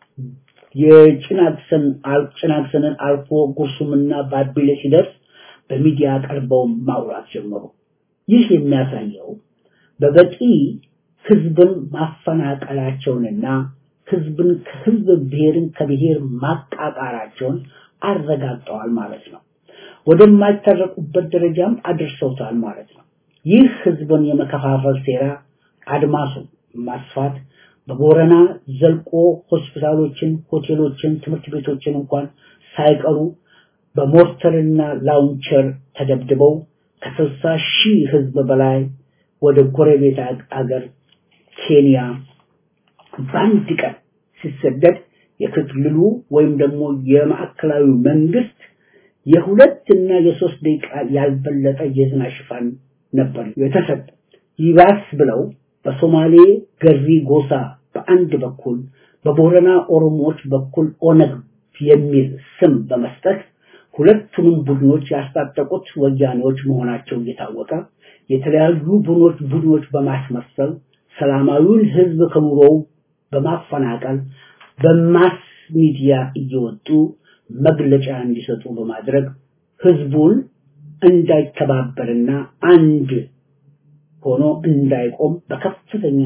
የጭናክሰንን አልፎ ጉርሱምና ባቢሌ ሲደርስ በሚዲያ ቀርበው ማውራት ጀመሩ። ይህ የሚያሳየው በበቂ ህዝብን ማፈናቀላቸውንና ህዝብን ከህዝብ ብሔርን ከብሔር ማቃቃራቸውን አረጋግጠዋል ማለት ነው። ወደማይተረቁበት ደረጃም አድርሰውታል ማለት ነው። ይህ ህዝብን የመከፋፈል ሴራ አድማሱን ማስፋት በቦረና ዘልቆ ሆስፒታሎችን፣ ሆቴሎችን፣ ትምህርት ቤቶችን እንኳን ሳይቀሩ በሞርተርና ላውንቸር ተደብድበው ከ60,000 ህዝብ በላይ ወደ ጎረቤት አገር ኬንያ ባንድ ቀን ሲሰደድ የክልሉ ወይም ደግሞ የማዕከላዊ መንግስት የ2 እና የ3 ደቂቃ ያልበለጠ የዜና ሽፋን ነበር የተሰጠ። ይባስ ብለው በሶማሌ ገሪ ጎሳ በአንድ በኩል በቦረና ኦሮሞዎች በኩል ኦነግ የሚል ስም በመስጠት ሁለቱንም ቡድኖች ያስታጠቁት ወያኔዎች መሆናቸው እየታወቀ የተለያዩ ቡድኖች በማስመሰል ሰላማዊውን ህዝብ ከኑሮው በማፈናቀል በማስ ሚዲያ እየወጡ መግለጫ እንዲሰጡ በማድረግ ህዝቡን እንዳይተባበርና አንድ ሆኖ እንዳይቆም በከፍተኛ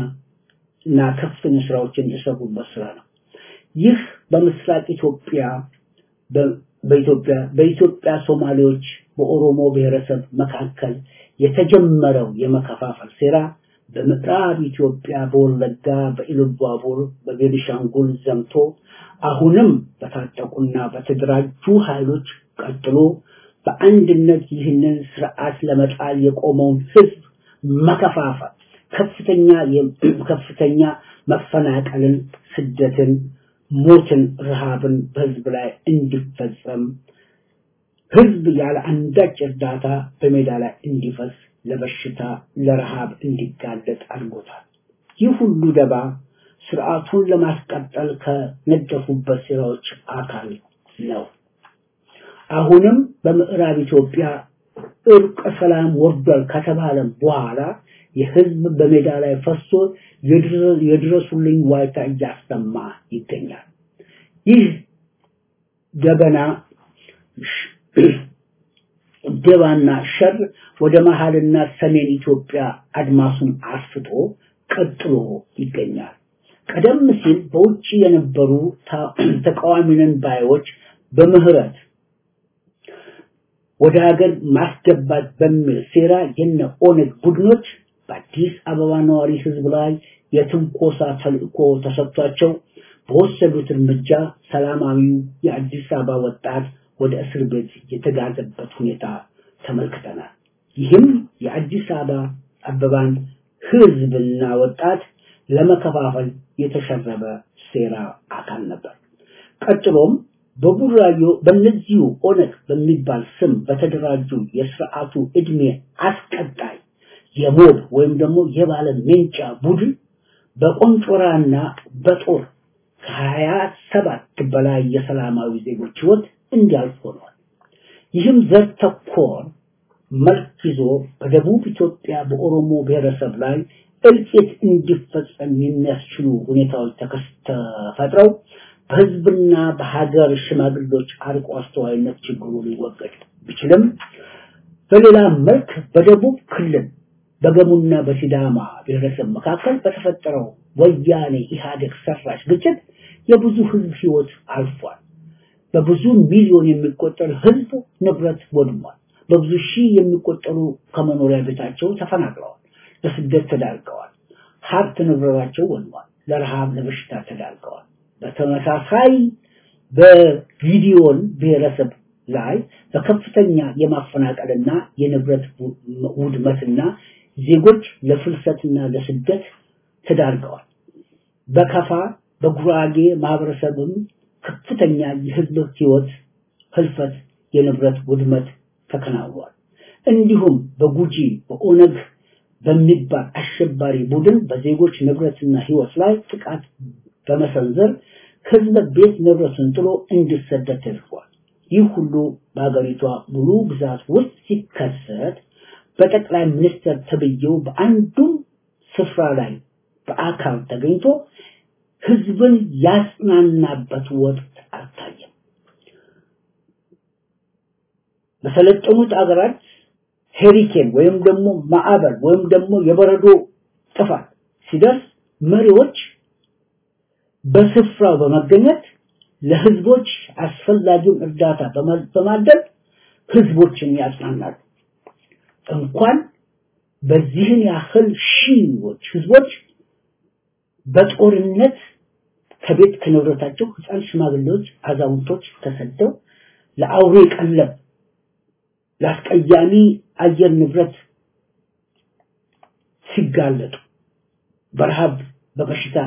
ስራዎችን የሰሩበት ስራ ነው። ይህ በምስራቅ ኢትዮጵያ በኢትዮጵያ ሶማሌዎች በኦሮሞ ብሔረሰብ መካከል የተጀመረው የመከፋፈል ሴራ በምዕራብ ኢትዮጵያ በወለጋ በኢሉባቡር በቤኒሻንጉል ዘምቶ አሁንም በታጠቁና በተደራጁ ኃይሎች ቀጥሎ በአንድነት ይህንን ስርዓት ለመጣል የቆመውን ህዝብ መከፋፈል ከፍተኛ መፈናቀልን፣ ስደትን፣ ሞትን፣ ረሃብን በህዝብ ላይ እንዲፈጸም ህዝብ ያለ አንዳች እርዳታ በሜዳ ላይ እንዲፈስ ለበሽታ ለረሃብ እንዲጋለጥ አድርጎታል። ይህ ሁሉ ደባ ስርዓቱን ለማስቀጠል ከነደፉበት ሴራዎች አካል ነው። አሁንም በምዕራብ ኢትዮጵያ እርቀ ሰላም ወርዷል ከተባለ በኋላ የህዝብ በሜዳ ላይ ፈሶ የድረሱልኝ ዋይታ እያሰማ ይገኛል። ይህ ደባና ሸር ወደ መሃልና ሰሜን ኢትዮጵያ አድማሱን አስፍቶ ቀጥሎ ይገኛል። ቀደም ሲል በውጪ የነበሩ ተቃዋሚንን ባዮች በምህረት ወደ ሀገር ማስገባት በሚል ሴራ የነ ኦነግ ቡድኖች በአዲስ አበባ ነዋሪ ህዝብ ላይ የትንኮሳ ተልእኮ ተሰጥቷቸው በወሰዱት እርምጃ ሰላማዊው የአዲስ አበባ ወጣት ወደ እስር ቤት የተጋዘበት ሁኔታ ተመልክተናል። ይህም የአዲስ አበባን ህዝብና ወጣት ለመከፋፈል የተሸረበ ሴራ አካል ነበር። ቀጥሎም በቡራዮ በነዚሁ ኦነግ በሚባል ስም በተደራጁ የሥርዓቱ እድሜ አስቀጣይ የሞብ ወይም ደግሞ የባለ ሜንጫ ቡድን በቆንጮራና በጦር ከ27 በላይ የሰላማዊ ዜጎች ህይወት እንዲያልፍ ሆኗል። ይህም ዘር ተኮር መልክ ይዞ በደቡብ ኢትዮጵያ በኦሮሞ ብሔረሰብ ላይ እልቂት እንዲፈጸም የሚያስችሉ ሁኔታዎች ተፈጥረው በህዝብና በሀገር ሽማግሌዎች አርቆ አስተዋይነት ችግሩ ሊወገድ ቢችልም በሌላ መልክ በደቡብ ክልል በገሙና በሲዳማ ብሔረሰብ መካከል በተፈጠረው ወያኔ ኢህአዴግ ሰራሽ ግጭት የብዙ ህዝብ ህይወት አልፏል። በብዙ ሚሊዮን የሚቆጠር ህዝብ ንብረት ወድሟል። በብዙ ሺህ የሚቆጠሩ ከመኖሪያ ቤታቸው ተፈናቅለዋል፣ ለስደት ተዳርገዋል። ሀብት ንብረታቸው ወድሟል፣ ለረሃብ ለበሽታ ተዳርገዋል። በተመሳሳይ በጊዲዮን ብሔረሰብ ላይ በከፍተኛ የማፈናቀልና የንብረት ውድመትና ዜጎች ለፍልሰትና ለስደት ተዳርገዋል። በከፋ በጉራጌ ማህበረሰብም ከፍተኛ የህዝብ ህይወት ህልፈት የንብረት ውድመት ተከናውኗል። እንዲሁም በጉጂ በኦነግ በሚባል አሸባሪ ቡድን በዜጎች ንብረትና ህይወት ላይ ጥቃት በመሰንዘር ህዝብ ቤት ንብረቱን ጥሎ እንዲሰደድ ተደርጓል። ይህ ሁሉ በአገሪቷ ሙሉ ግዛት ውስጥ ሲከሰት በጠቅላይ ሚኒስትር ተብዬው በአንዱም ስፍራ ላይ በአካል ተገኝቶ ህዝብን ያጽናናበት ወቅት አልታየም። በሰለጠኑት አገራት ሄሪኬን ወይም ደግሞ ማዕበል ወይም ደግሞ የበረዶ ጥፋት ሲደርስ መሪዎች በስፍራው በመገኘት ለህዝቦች አስፈላጊውን እርዳታ በማድረግ ህዝቦችን ያጽናናሉ። እንኳን በዚህን ያህል ሺዎች ህዝቦች በጦርነት ከቤት ከንብረታቸው ህፃን ሽማግሌዎች አዛውንቶች ተሰደው ለአውሬ ቀለብ ለአስቀያሚ አየር ንብረት ሲጋለጡ በረሃብ በበሽታ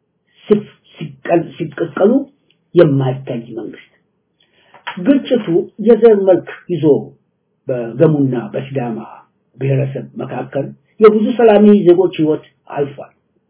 ሲቀቀሉ የማይታይ መንግስት ግጭቱ የዘር መልክ ይዞ በገሙና በሲዳማ ብሔረሰብ መካከል የብዙ ሰላማዊ ዜጎች ህይወት አልፏል።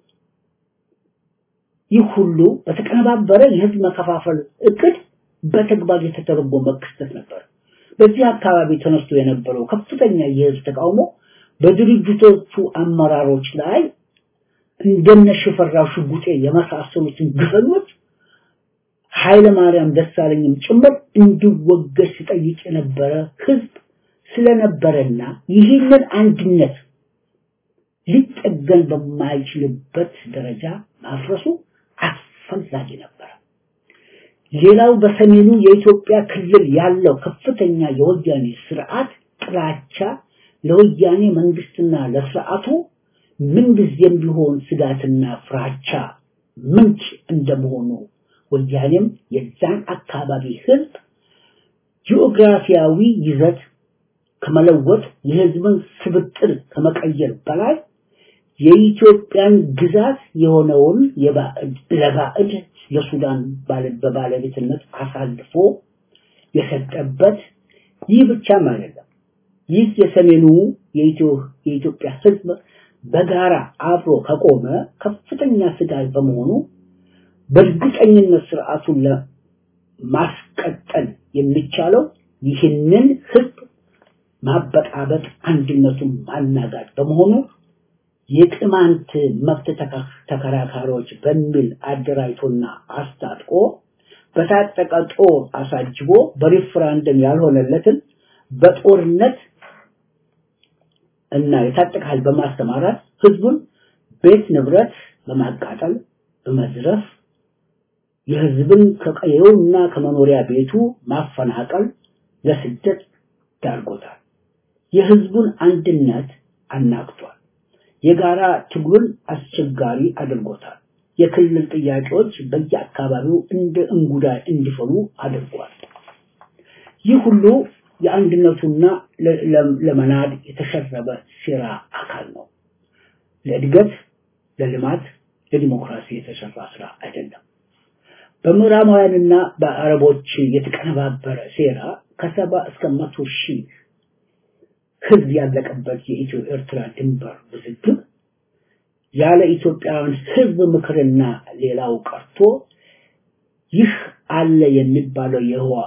ይህ ሁሉ በተቀነባበረ የህዝብ መከፋፈል እቅድ በተግባር የተተረጎመ ክስተት ነበር። በዚህ አካባቢ ተነስቶ የነበረው ከፍተኛ የህዝብ ተቃውሞ በድርጅቶቹ አመራሮች ላይ እንደነ ሽፈራው ሽጉጤ የመሳሰሉትን ግፈኞች ኃይለ ማርያም ደሳለኝም ጭምር እንዲወገድ ሲጠይቅ የነበረ ህዝብ ስለነበረና ይህንን አንድነት ሊጠገን በማይችልበት ደረጃ ማፍረሱ አስፈላጊ ነበር። ሌላው በሰሜኑ የኢትዮጵያ ክልል ያለው ከፍተኛ የወያኔ ስርዓት ጥላቻ ለወያኔ መንግስትና ለስርዓቱ ምንጊዜም ቢሆን ስጋትና ፍራቻ ምንጭ እንደመሆኑ ወያኔም የዛን አካባቢ ህዝብ ጂኦግራፊያዊ ይዘት ከመለወጥ የህዝብን ስብጥር ከመቀየር በላይ የኢትዮጵያን ግዛት የሆነውን ለባዕድ ለሱዳን በባለቤትነት አሳልፎ የሰጠበት ይህ ብቻም አይደለም። ይህ የሰሜኑ የኢትዮጵያ ህዝብ በጋራ አብሮ ከቆመ ከፍተኛ ስጋት በመሆኑ በእርግጠኝነት ስርዓቱን ለማስቀጠል የሚቻለው ይህንን ህዝብ ማበጣበጥ አንድነቱን ማናጋት በመሆኑ የቅማንት መብት ተከራካሪዎች በሚል አደራጅቶና አስታጥቆ በታጠቀ ጦር አሳጅቦ በሪፍራንደም ያልሆነለትን በጦርነት እና የታጠቀ ኃይል በማስተማራት ህዝቡን ቤት ንብረት በማቃጠል በመዝረፍ የህዝብን ከቀየውና ከመኖሪያ ቤቱ ማፈናቀል ለስደት ዳርጎታል። የህዝቡን አንድነት አናግቷል። የጋራ ትግሉን አስቸጋሪ አድርጎታል። የክልል ጥያቄዎች በየአካባቢው እንደ እንጉዳይ እንዲፈሉ አድርጓል። ይህ ሁሉ የአንድነቱና ለመናድ የተሸረበ ሴራ አካል ነው። ለእድገት፣ ለልማት፣ ለዲሞክራሲ የተሰራ ስራ አይደለም። በምዕራባውያንና በአረቦች የተቀነባበረ ሴራ ከ70 እስከ 100 ሺህ ህዝብ ያለቀበት የኢትዮ ኤርትራ ድንበር ውዝግብ ያለ ኢትዮጵያውያን ህዝብ ምክርና ሌላው ቀርቶ ይህ አለ የሚባለው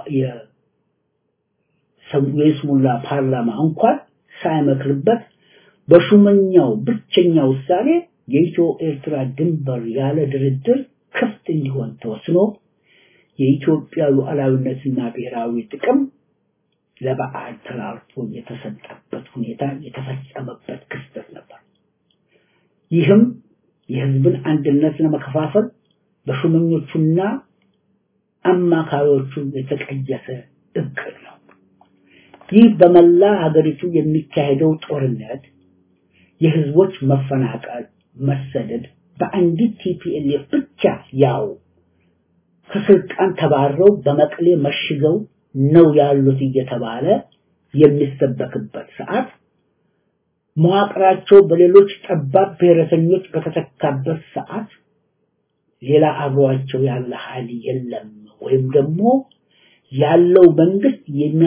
የስሙላ ፓርላማ እንኳን ሳይመክርበት በሹመኛው ብቸኛ ውሳኔ የኢትዮ ኤርትራ ድንበር ያለ ድርድር ክፍት እንዲሆን ተወስኖ የኢትዮጵያ ሉዓላዊነትና ብሔራዊ ጥቅም ለባዕድ ተላልፎ የተሰጠበት ሁኔታ የተፈጸመበት ክስተት ነበር። ይህም የህዝብን አንድነት ለመከፋፈል በሹመኞቹና አማካሪዎቹ የተቀየሰ እቅድ ነው። ይህ በመላ ሀገሪቱ የሚካሄደው ጦርነት የህዝቦች መፈናቀል፣ መሰደድ በአንዲት ቲፒኤልኤፍ ብቻ ያው ከስልጣን ተባረው በመቀሌ መሽገው ነው ያሉት እየተባለ የሚሰበክበት ሰዓት መዋቅራቸው በሌሎች ጠባብ ብሔረሰኞች በተተካበት ሰዓት ሌላ አብሯቸው ያለ ኃይል የለም ወይም ደግሞ ያለው መንግስት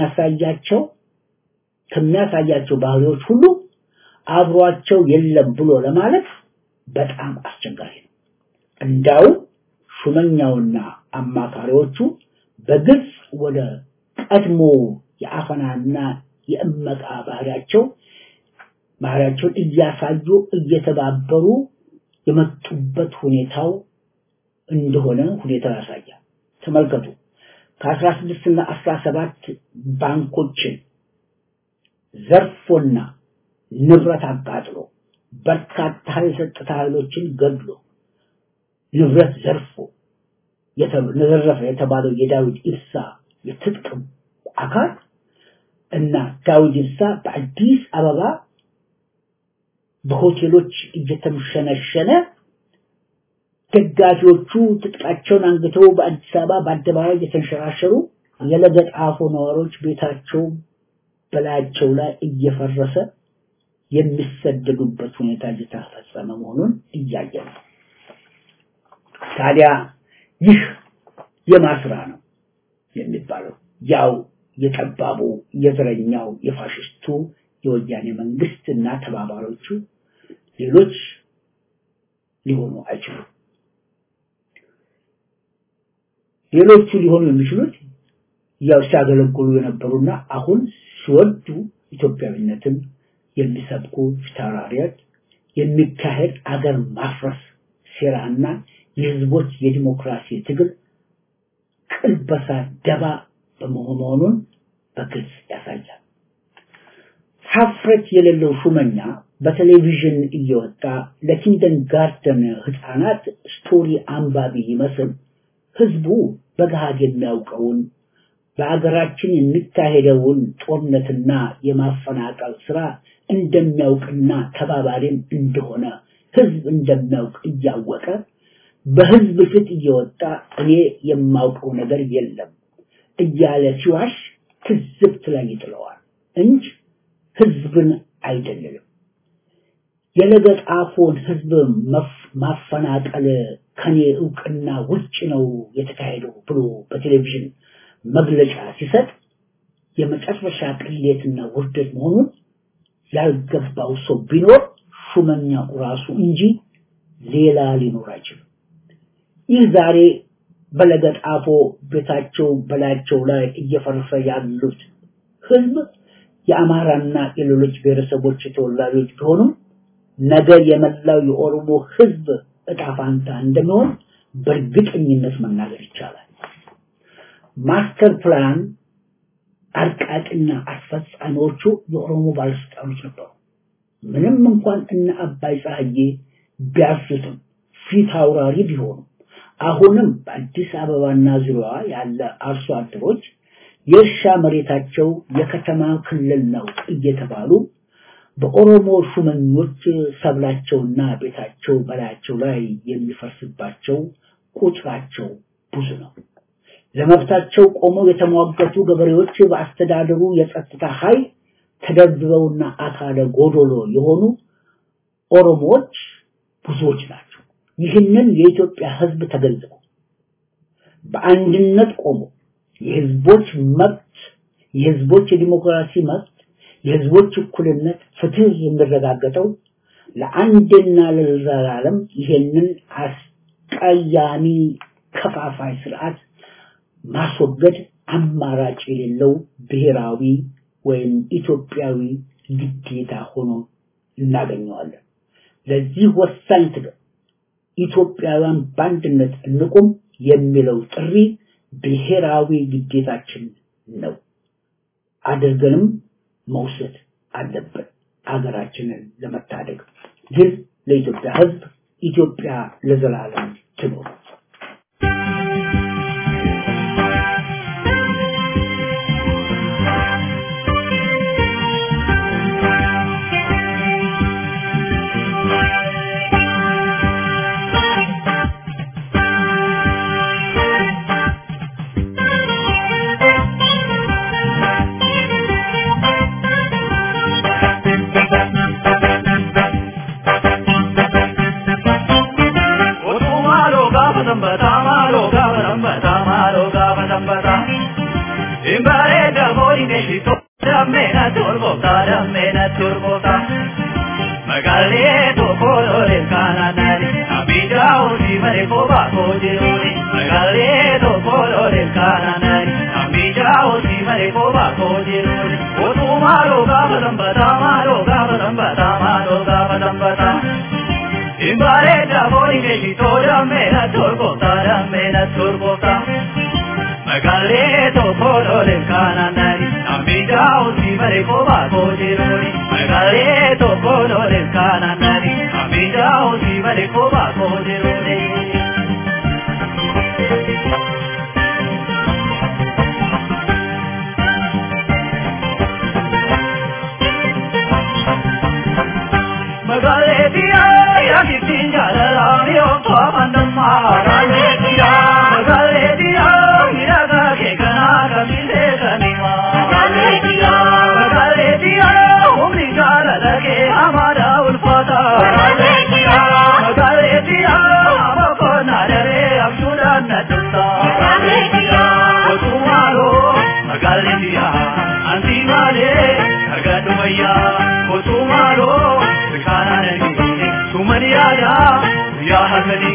ከሚያሳያቸው ባህሪዎች ሁሉ አብሯቸው የለም ብሎ ለማለት በጣም አስቸጋሪ ነው። እንዳው ሹመኛውና አማካሪዎቹ በግልጽ ወደ ቀድሞ የአፈናና የእመቃ ባህሪያቸውን እያሳዩ እየተባበሩ የመጡበት ሁኔታው እንደሆነ ሁኔታው ያሳያል። ተመልከቱ። ከ16 እና 17 ባንኮችን ዘርፎና ንብረት አቃጥሎ በርካታ የጸጥታ ኃይሎችን ገድሎ ንብረት ዘርፎ የተባለው የዳዊት ኢብሳ የትጥቅ አካል እና ዳዊት ኢብሳ በአዲስ አበባ በሆቴሎች እየተምሸነሸነ ደጋፊዎቹ ትጥቃቸውን አንግተው በአዲስ አበባ በአደባባይ እየተንሸራሸሩ የለገጣፎ ነዋሪዎች ቤታቸው በላያቸው ላይ እየፈረሰ የሚሰደዱበት ሁኔታ እየተፈጸመ መሆኑን እያየን ነው። ታዲያ ይህ የማስራ ነው የሚባለው ያው የጠባቡ የዘረኛው የፋሽስቱ የወያኔ መንግስትና ተባባሪዎቹ ሌሎች ሊሆኑ አይችሉም። ሌሎቹ ሊሆኑ የሚችሉት ያው ሲያገለግሉ የነበሩና አሁን ሲወዱ ኢትዮጵያዊነትን የሚሰብኩ ፊታውራሪዎች የሚካሄድ አገር ማፍረስ ሴራና የህዝቦች የዲሞክራሲ ትግል ቅልበሳ ደባ በመሆኑን በግልጽ ያሳያል። ሀፍረት የሌለው ሹመኛ በቴሌቪዥን እየወጣ ለኪንደርጋርተን ህፃናት ስቶሪ አንባቢ ይመስል ህዝቡ በገሃድ የሚያውቀውን በአገራችን የሚካሄደውን ጦርነትና የማፈናቀል ስራ እንደሚያውቅና ተባባሪም እንደሆነ ህዝብ እንደሚያውቅ እያወቀ በህዝብ ፊት እየወጣ እኔ የማውቀው ነገር የለም እያለ ሲዋሽ ትዝብት ላይ ይጥለዋል እንጂ ህዝብን አይደለም። የለገጣፎን ህዝብ ማፈናቀል ከኔ ዕውቅና ውጭ ነው የተካሄደው ብሎ በቴሌቪዥን መግለጫ ሲሰጥ የመጨረሻ ቅሌትና ውርደት መሆኑን ያልገባው ሰው ቢኖር ሹመኛው ራሱ እንጂ ሌላ ሊኖር አይችልም። ይህ ዛሬ በለገጣፎ ቤታቸው በላያቸው ላይ እየፈረሰ ያሉት ህዝብ የአማራና የሌሎች ብሔረሰቦች ተወላጆች ቢሆኑ ነገ የመላው የኦሮሞ ህዝብ ዕጣ ፈንታ እንደሚሆን በእርግጠኝነት መናገር ይቻላል። ማስተር ፕላን አርቃቂና አስፈጻሚዎቹ የኦሮሞ ባለስልጣኖች ነበሩ። ምንም እንኳን እነ አባይ ፀሐዬ ቢያሱትም ፊት አውራሪ ቢሆኑ አሁንም በአዲስ አበባና ዙሪያዋ ያለ አርሶ አደሮች የእርሻ መሬታቸው የከተማ ክልል ነው እየተባሉ በኦሮሞ ሹመኞች ሰብላቸውና ቤታቸው በላያቸው ላይ የሚፈርስባቸው ቁጥራቸው ብዙ ነው። ለመብታቸው ቆመው የተሟገቱ ገበሬዎች በአስተዳደሩ የጸጥታ ኃይል ተደብድበውና አካለ ጎዶሎ የሆኑ ኦሮሞዎች ብዙዎች ናቸው። ይህንን የኢትዮጵያ ህዝብ ተገንዝቦ በአንድነት ቆሞ የህዝቦች መብት የህዝቦች የዲሞክራሲ መብት የህዝቦች እኩልነት ፍትህ የሚረጋገጠው ለአንድና ለዘላለም ይሄንን አስቀያሚ ከፋፋይ ስርዓት ማስወገድ አማራጭ የሌለው ብሔራዊ ወይም ኢትዮጵያዊ ግዴታ ሆኖ እናገኘዋለን። ለዚህ ወሳኝ ትግል ኢትዮጵያውያን በአንድነት እንቁም የሚለው ጥሪ ብሔራዊ ግዴታችን ነው። አድርገንም መውሰድ አለበት አገራችንን ለመታደግ። ግን ለኢትዮጵያ ህዝብ ኢትዮጵያ ለዘላለም ትኑር። mena turbota magale to kolore kananari abidao si mare koba kojiruni magale to kolore kananari abidao si mare koba kojiruni o tumaro gabadam bata imbare javori ke shitora mena turbota magale to kolore kananari abidao si mare koba kojiruni magale to kolore kananari abidao si mare koba kojiruni magale dia ya kitinja la mio to mandama magale dia iraga ke kana kamile kanima magale dia umri jala lage hamara ulfata magale dia amako narare absura nadta tumaro magale dia antimale agadumaya tumaro Sumaniya ya Hagani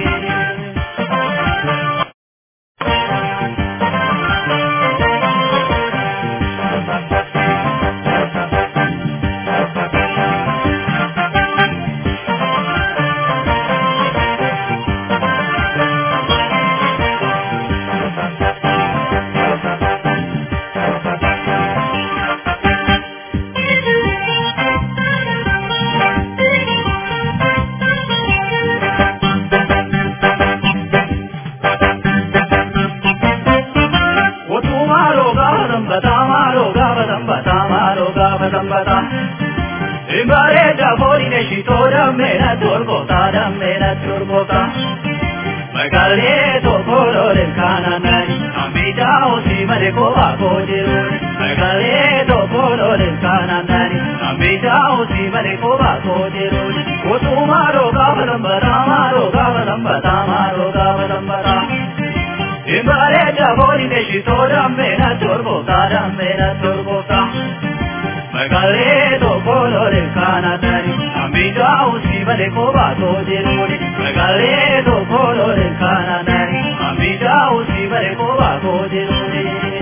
Imbare javori ne shitora mena turbota magale to kolore kananari amidao si mare koba kojiruni magale to kolore kananari amidao si mare koba kojiruni o tumaro gabadam bata imbare javori ne shitora mena turbota magale to kolore kananari amidao si mare koba kojiruni magale to kolore kananari amidao si mare koba kojiruni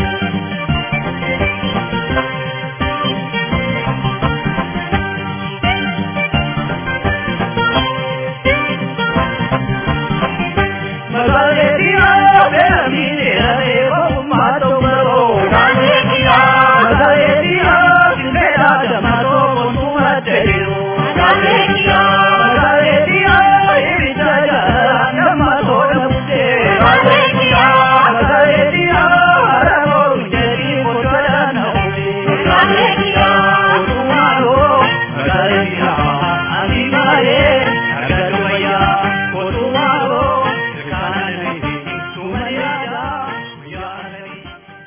magale dia beramine are o mato baro magale dia Jamato kontua teriru magale dia irita jamato namute magale dia aramo jadi motora naudi magale dia tumaro magale dia animare agarumaya tumaro kanani tumaya yarani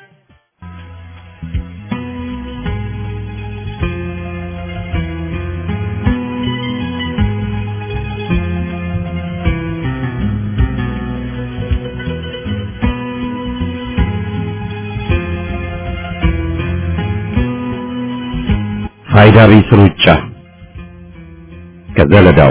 ፋይዳ ቢስ ሩጫ ከዘለዳው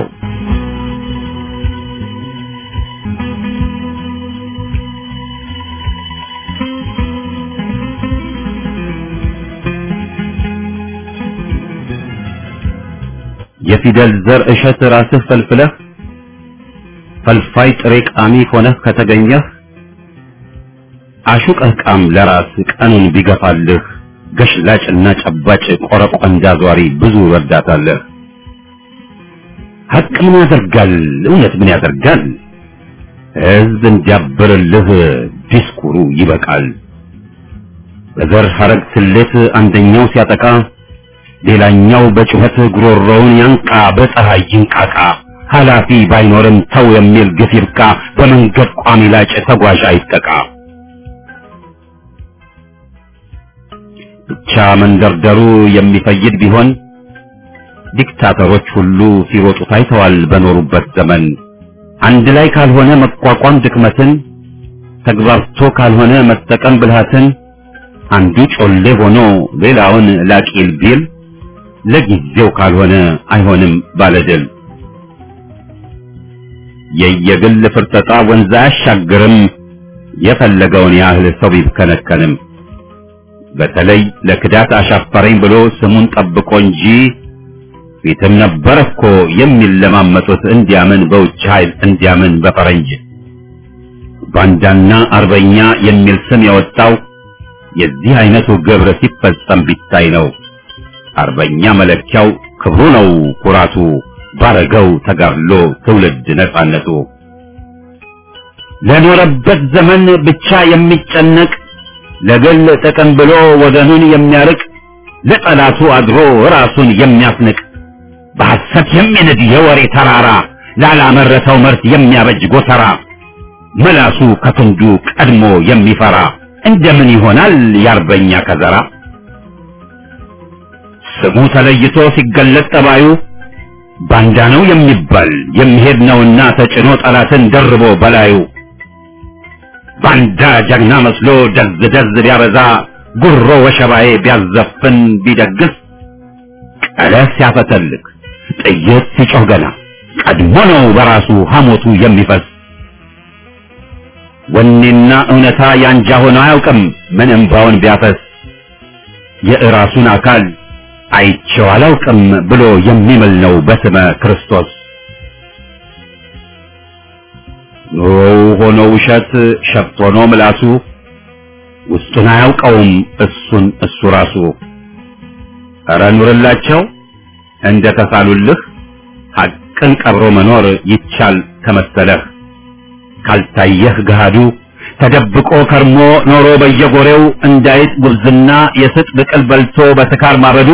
የፊደል ዘር እሸት ራስህ ፈልፍለህ ፈልፋይ ጥሬ ቃሚ ሆነህ ከተገኘህ አሹቀህ ቃም ለራስ ቀኑን ቢገፋልህ ገሽላጭና ጨባጭ ቆረቆንዳ ዟሪ ብዙ ረዳታለህ ሐቅ ምን ያደርጋል እውነት ምን ያደርጋል ሕዝብ እንዲያብርልህ ዲስኩሩ ይበቃል በዘር ሐረግ ስሌት አንደኛው ሲያጠቃ ሌላኛው በጩኸት ጉሮሮውን ያንቃ በፀሐይ ይንቃቃ ኃላፊ ባይኖርም ተው የሚል ግፍ ይብቃ በመንገድ ቋሚ ላጭ ተጓዥ አይጠቃ ብቻ መንደርደሩ የሚፈይድ ቢሆን ዲክታተሮች ሁሉ ሲሮጡ ታይተዋል በኖሩበት ዘመን አንድ ላይ ካልሆነ መቋቋም ድክመትን ተግባርቶ ካልሆነ መጠቀም ብልሃትን አንዱ ጮሌ ሆኖ ሌላውን ላቂል ቢል ለጊዜው ካልሆነ አይሆንም ባለድል። የየግል ፍርጠጣ ወንዝ አያሻግርም የፈለገውን ያህል ሰው ቢከነከንም። በተለይ ለክዳት አሻፈረኝ ብሎ ስሙን ጠብቆ እንጂ ፊትም ነበር እኮ የሚለማመጡት እንዲያምን በውጭ ኃይል እንዲያምን በፈረንጅ። ባንዳና አርበኛ የሚል ስም ያወጣው የዚህ አይነቱ ግብር ሲፈጸም ቢታይ ነው። አርበኛ መለኪያው ክብሩ ነው ኩራቱ፣ ባረገው ተጋድሎ ትውልድ ነጻነቱ። ለኖረበት ዘመን ብቻ የሚጨነቅ ለግል ጥቅም ብሎ ወገኑን የሚያርቅ ለጠላቱ አድሮ ራሱን የሚያስንቅ በሐሰት የሚንድ የወሬ ተራራ ላላመረተው ምርት የሚያበጅ ጎተራ መላሱ ከክንዱ ቀድሞ የሚፈራ እንደምን ይሆናል የአርበኛ ከዘራ? ስሙ ተለይቶ ሲገለጥ ጠባዩ ባንዳ ነው የሚባል የሚሄድ ነውና ተጭኖ ጠላትን ደርቦ በላዩ። ባንዳ ጀግና መስሎ ደዝ ደዝ ቢያበዛ ጉሮ ወሸባዬ ቢያዘፍን ቢደግስ ቀለስ ሲያፈተልክ ጥይት ሲጮህ ገና ቀድሞ ነው በራሱ ሐሞቱ የሚፈስ። ወኔና እውነታ ያንጃ ሆኖ አያውቅም ምን እምባውን ቢያፈስ። የራሱን አካል አይቼው አላውቅም ብሎ የሚምል ነው በስመ ክርስቶስ። ኑሮው ሆኖ ውሸት ሸፍት ሆኖ ምላሱ ውስጡን አያውቀውም እሱን እሱ ራሱ። ኧረ ኑርላቸው እንደ ተሳሉልህ ሐቅን ቀብሮ መኖር ይቻል ተመሰለህ። ካልታየህ ገሃዱ ተደብቆ ከርሞ ኖሮ በየጎሬው እንዳይጥ ጉብዝና የስጥ ብቅል በልቶ በስካር ማበዱ።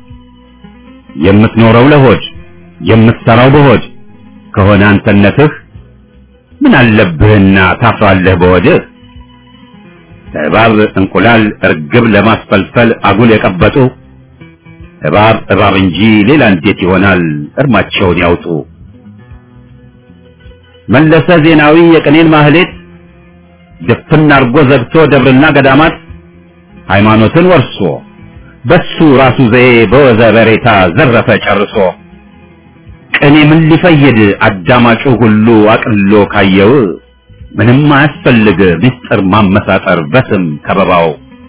የምትኖረው ለሆድ የምትሰራው በሆድ ከሆነ አንተነትህ ምን አለብህና ታፍራለህ በወድህ። እባብ እንቁላል እርግብ ለማስፈልፈል አጉል የቀበጡ እባብ እባብ እንጂ ሌላ እንዴት ይሆናል እርማቸውን ያውጡ። መለሰ ዜናዊ የቅኔን ማህሌት ድፍን አርጎ ዘግቶ ደብርና ገዳማት ሃይማኖትን ወርሶ በሱ ራሱ ዘዬ በወዘ በሬታ ዘረፈ ጨርሶ። ቅኔ ምን ሊፈይድ አዳማጩ ሁሉ አቅሎ ካየው ምንም አያስፈልግ ምስጢር ማመሳጠር በስም ከበባው።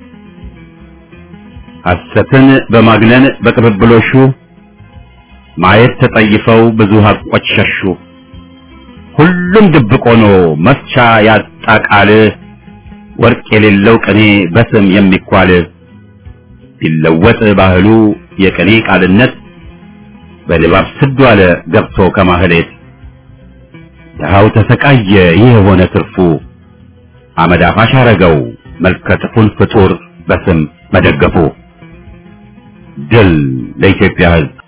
ሐሰትን በማግነን በቅብብሎሹ ማየት ተጠይፈው ብዙ ሐቆች ሸሹ። ሁሉም ድብቅ ሆኖ መፍቻ ያጣ ቃል ወርቅ የሌለው ቅኔ በስም የሚኳል። ቢለወጥ ባህሉ የቅኔ ቃልነት በድባብ ስድ ዋለ ገብቶ ከማህሌት። ድሃው ተሰቃየ ይህ የሆነ ትርፉ አመድ አፋሽ አረገው መልከጥፉን ፍጡር በስም መደገፉ። ድል ለኢትዮጵያ ሕዝብ።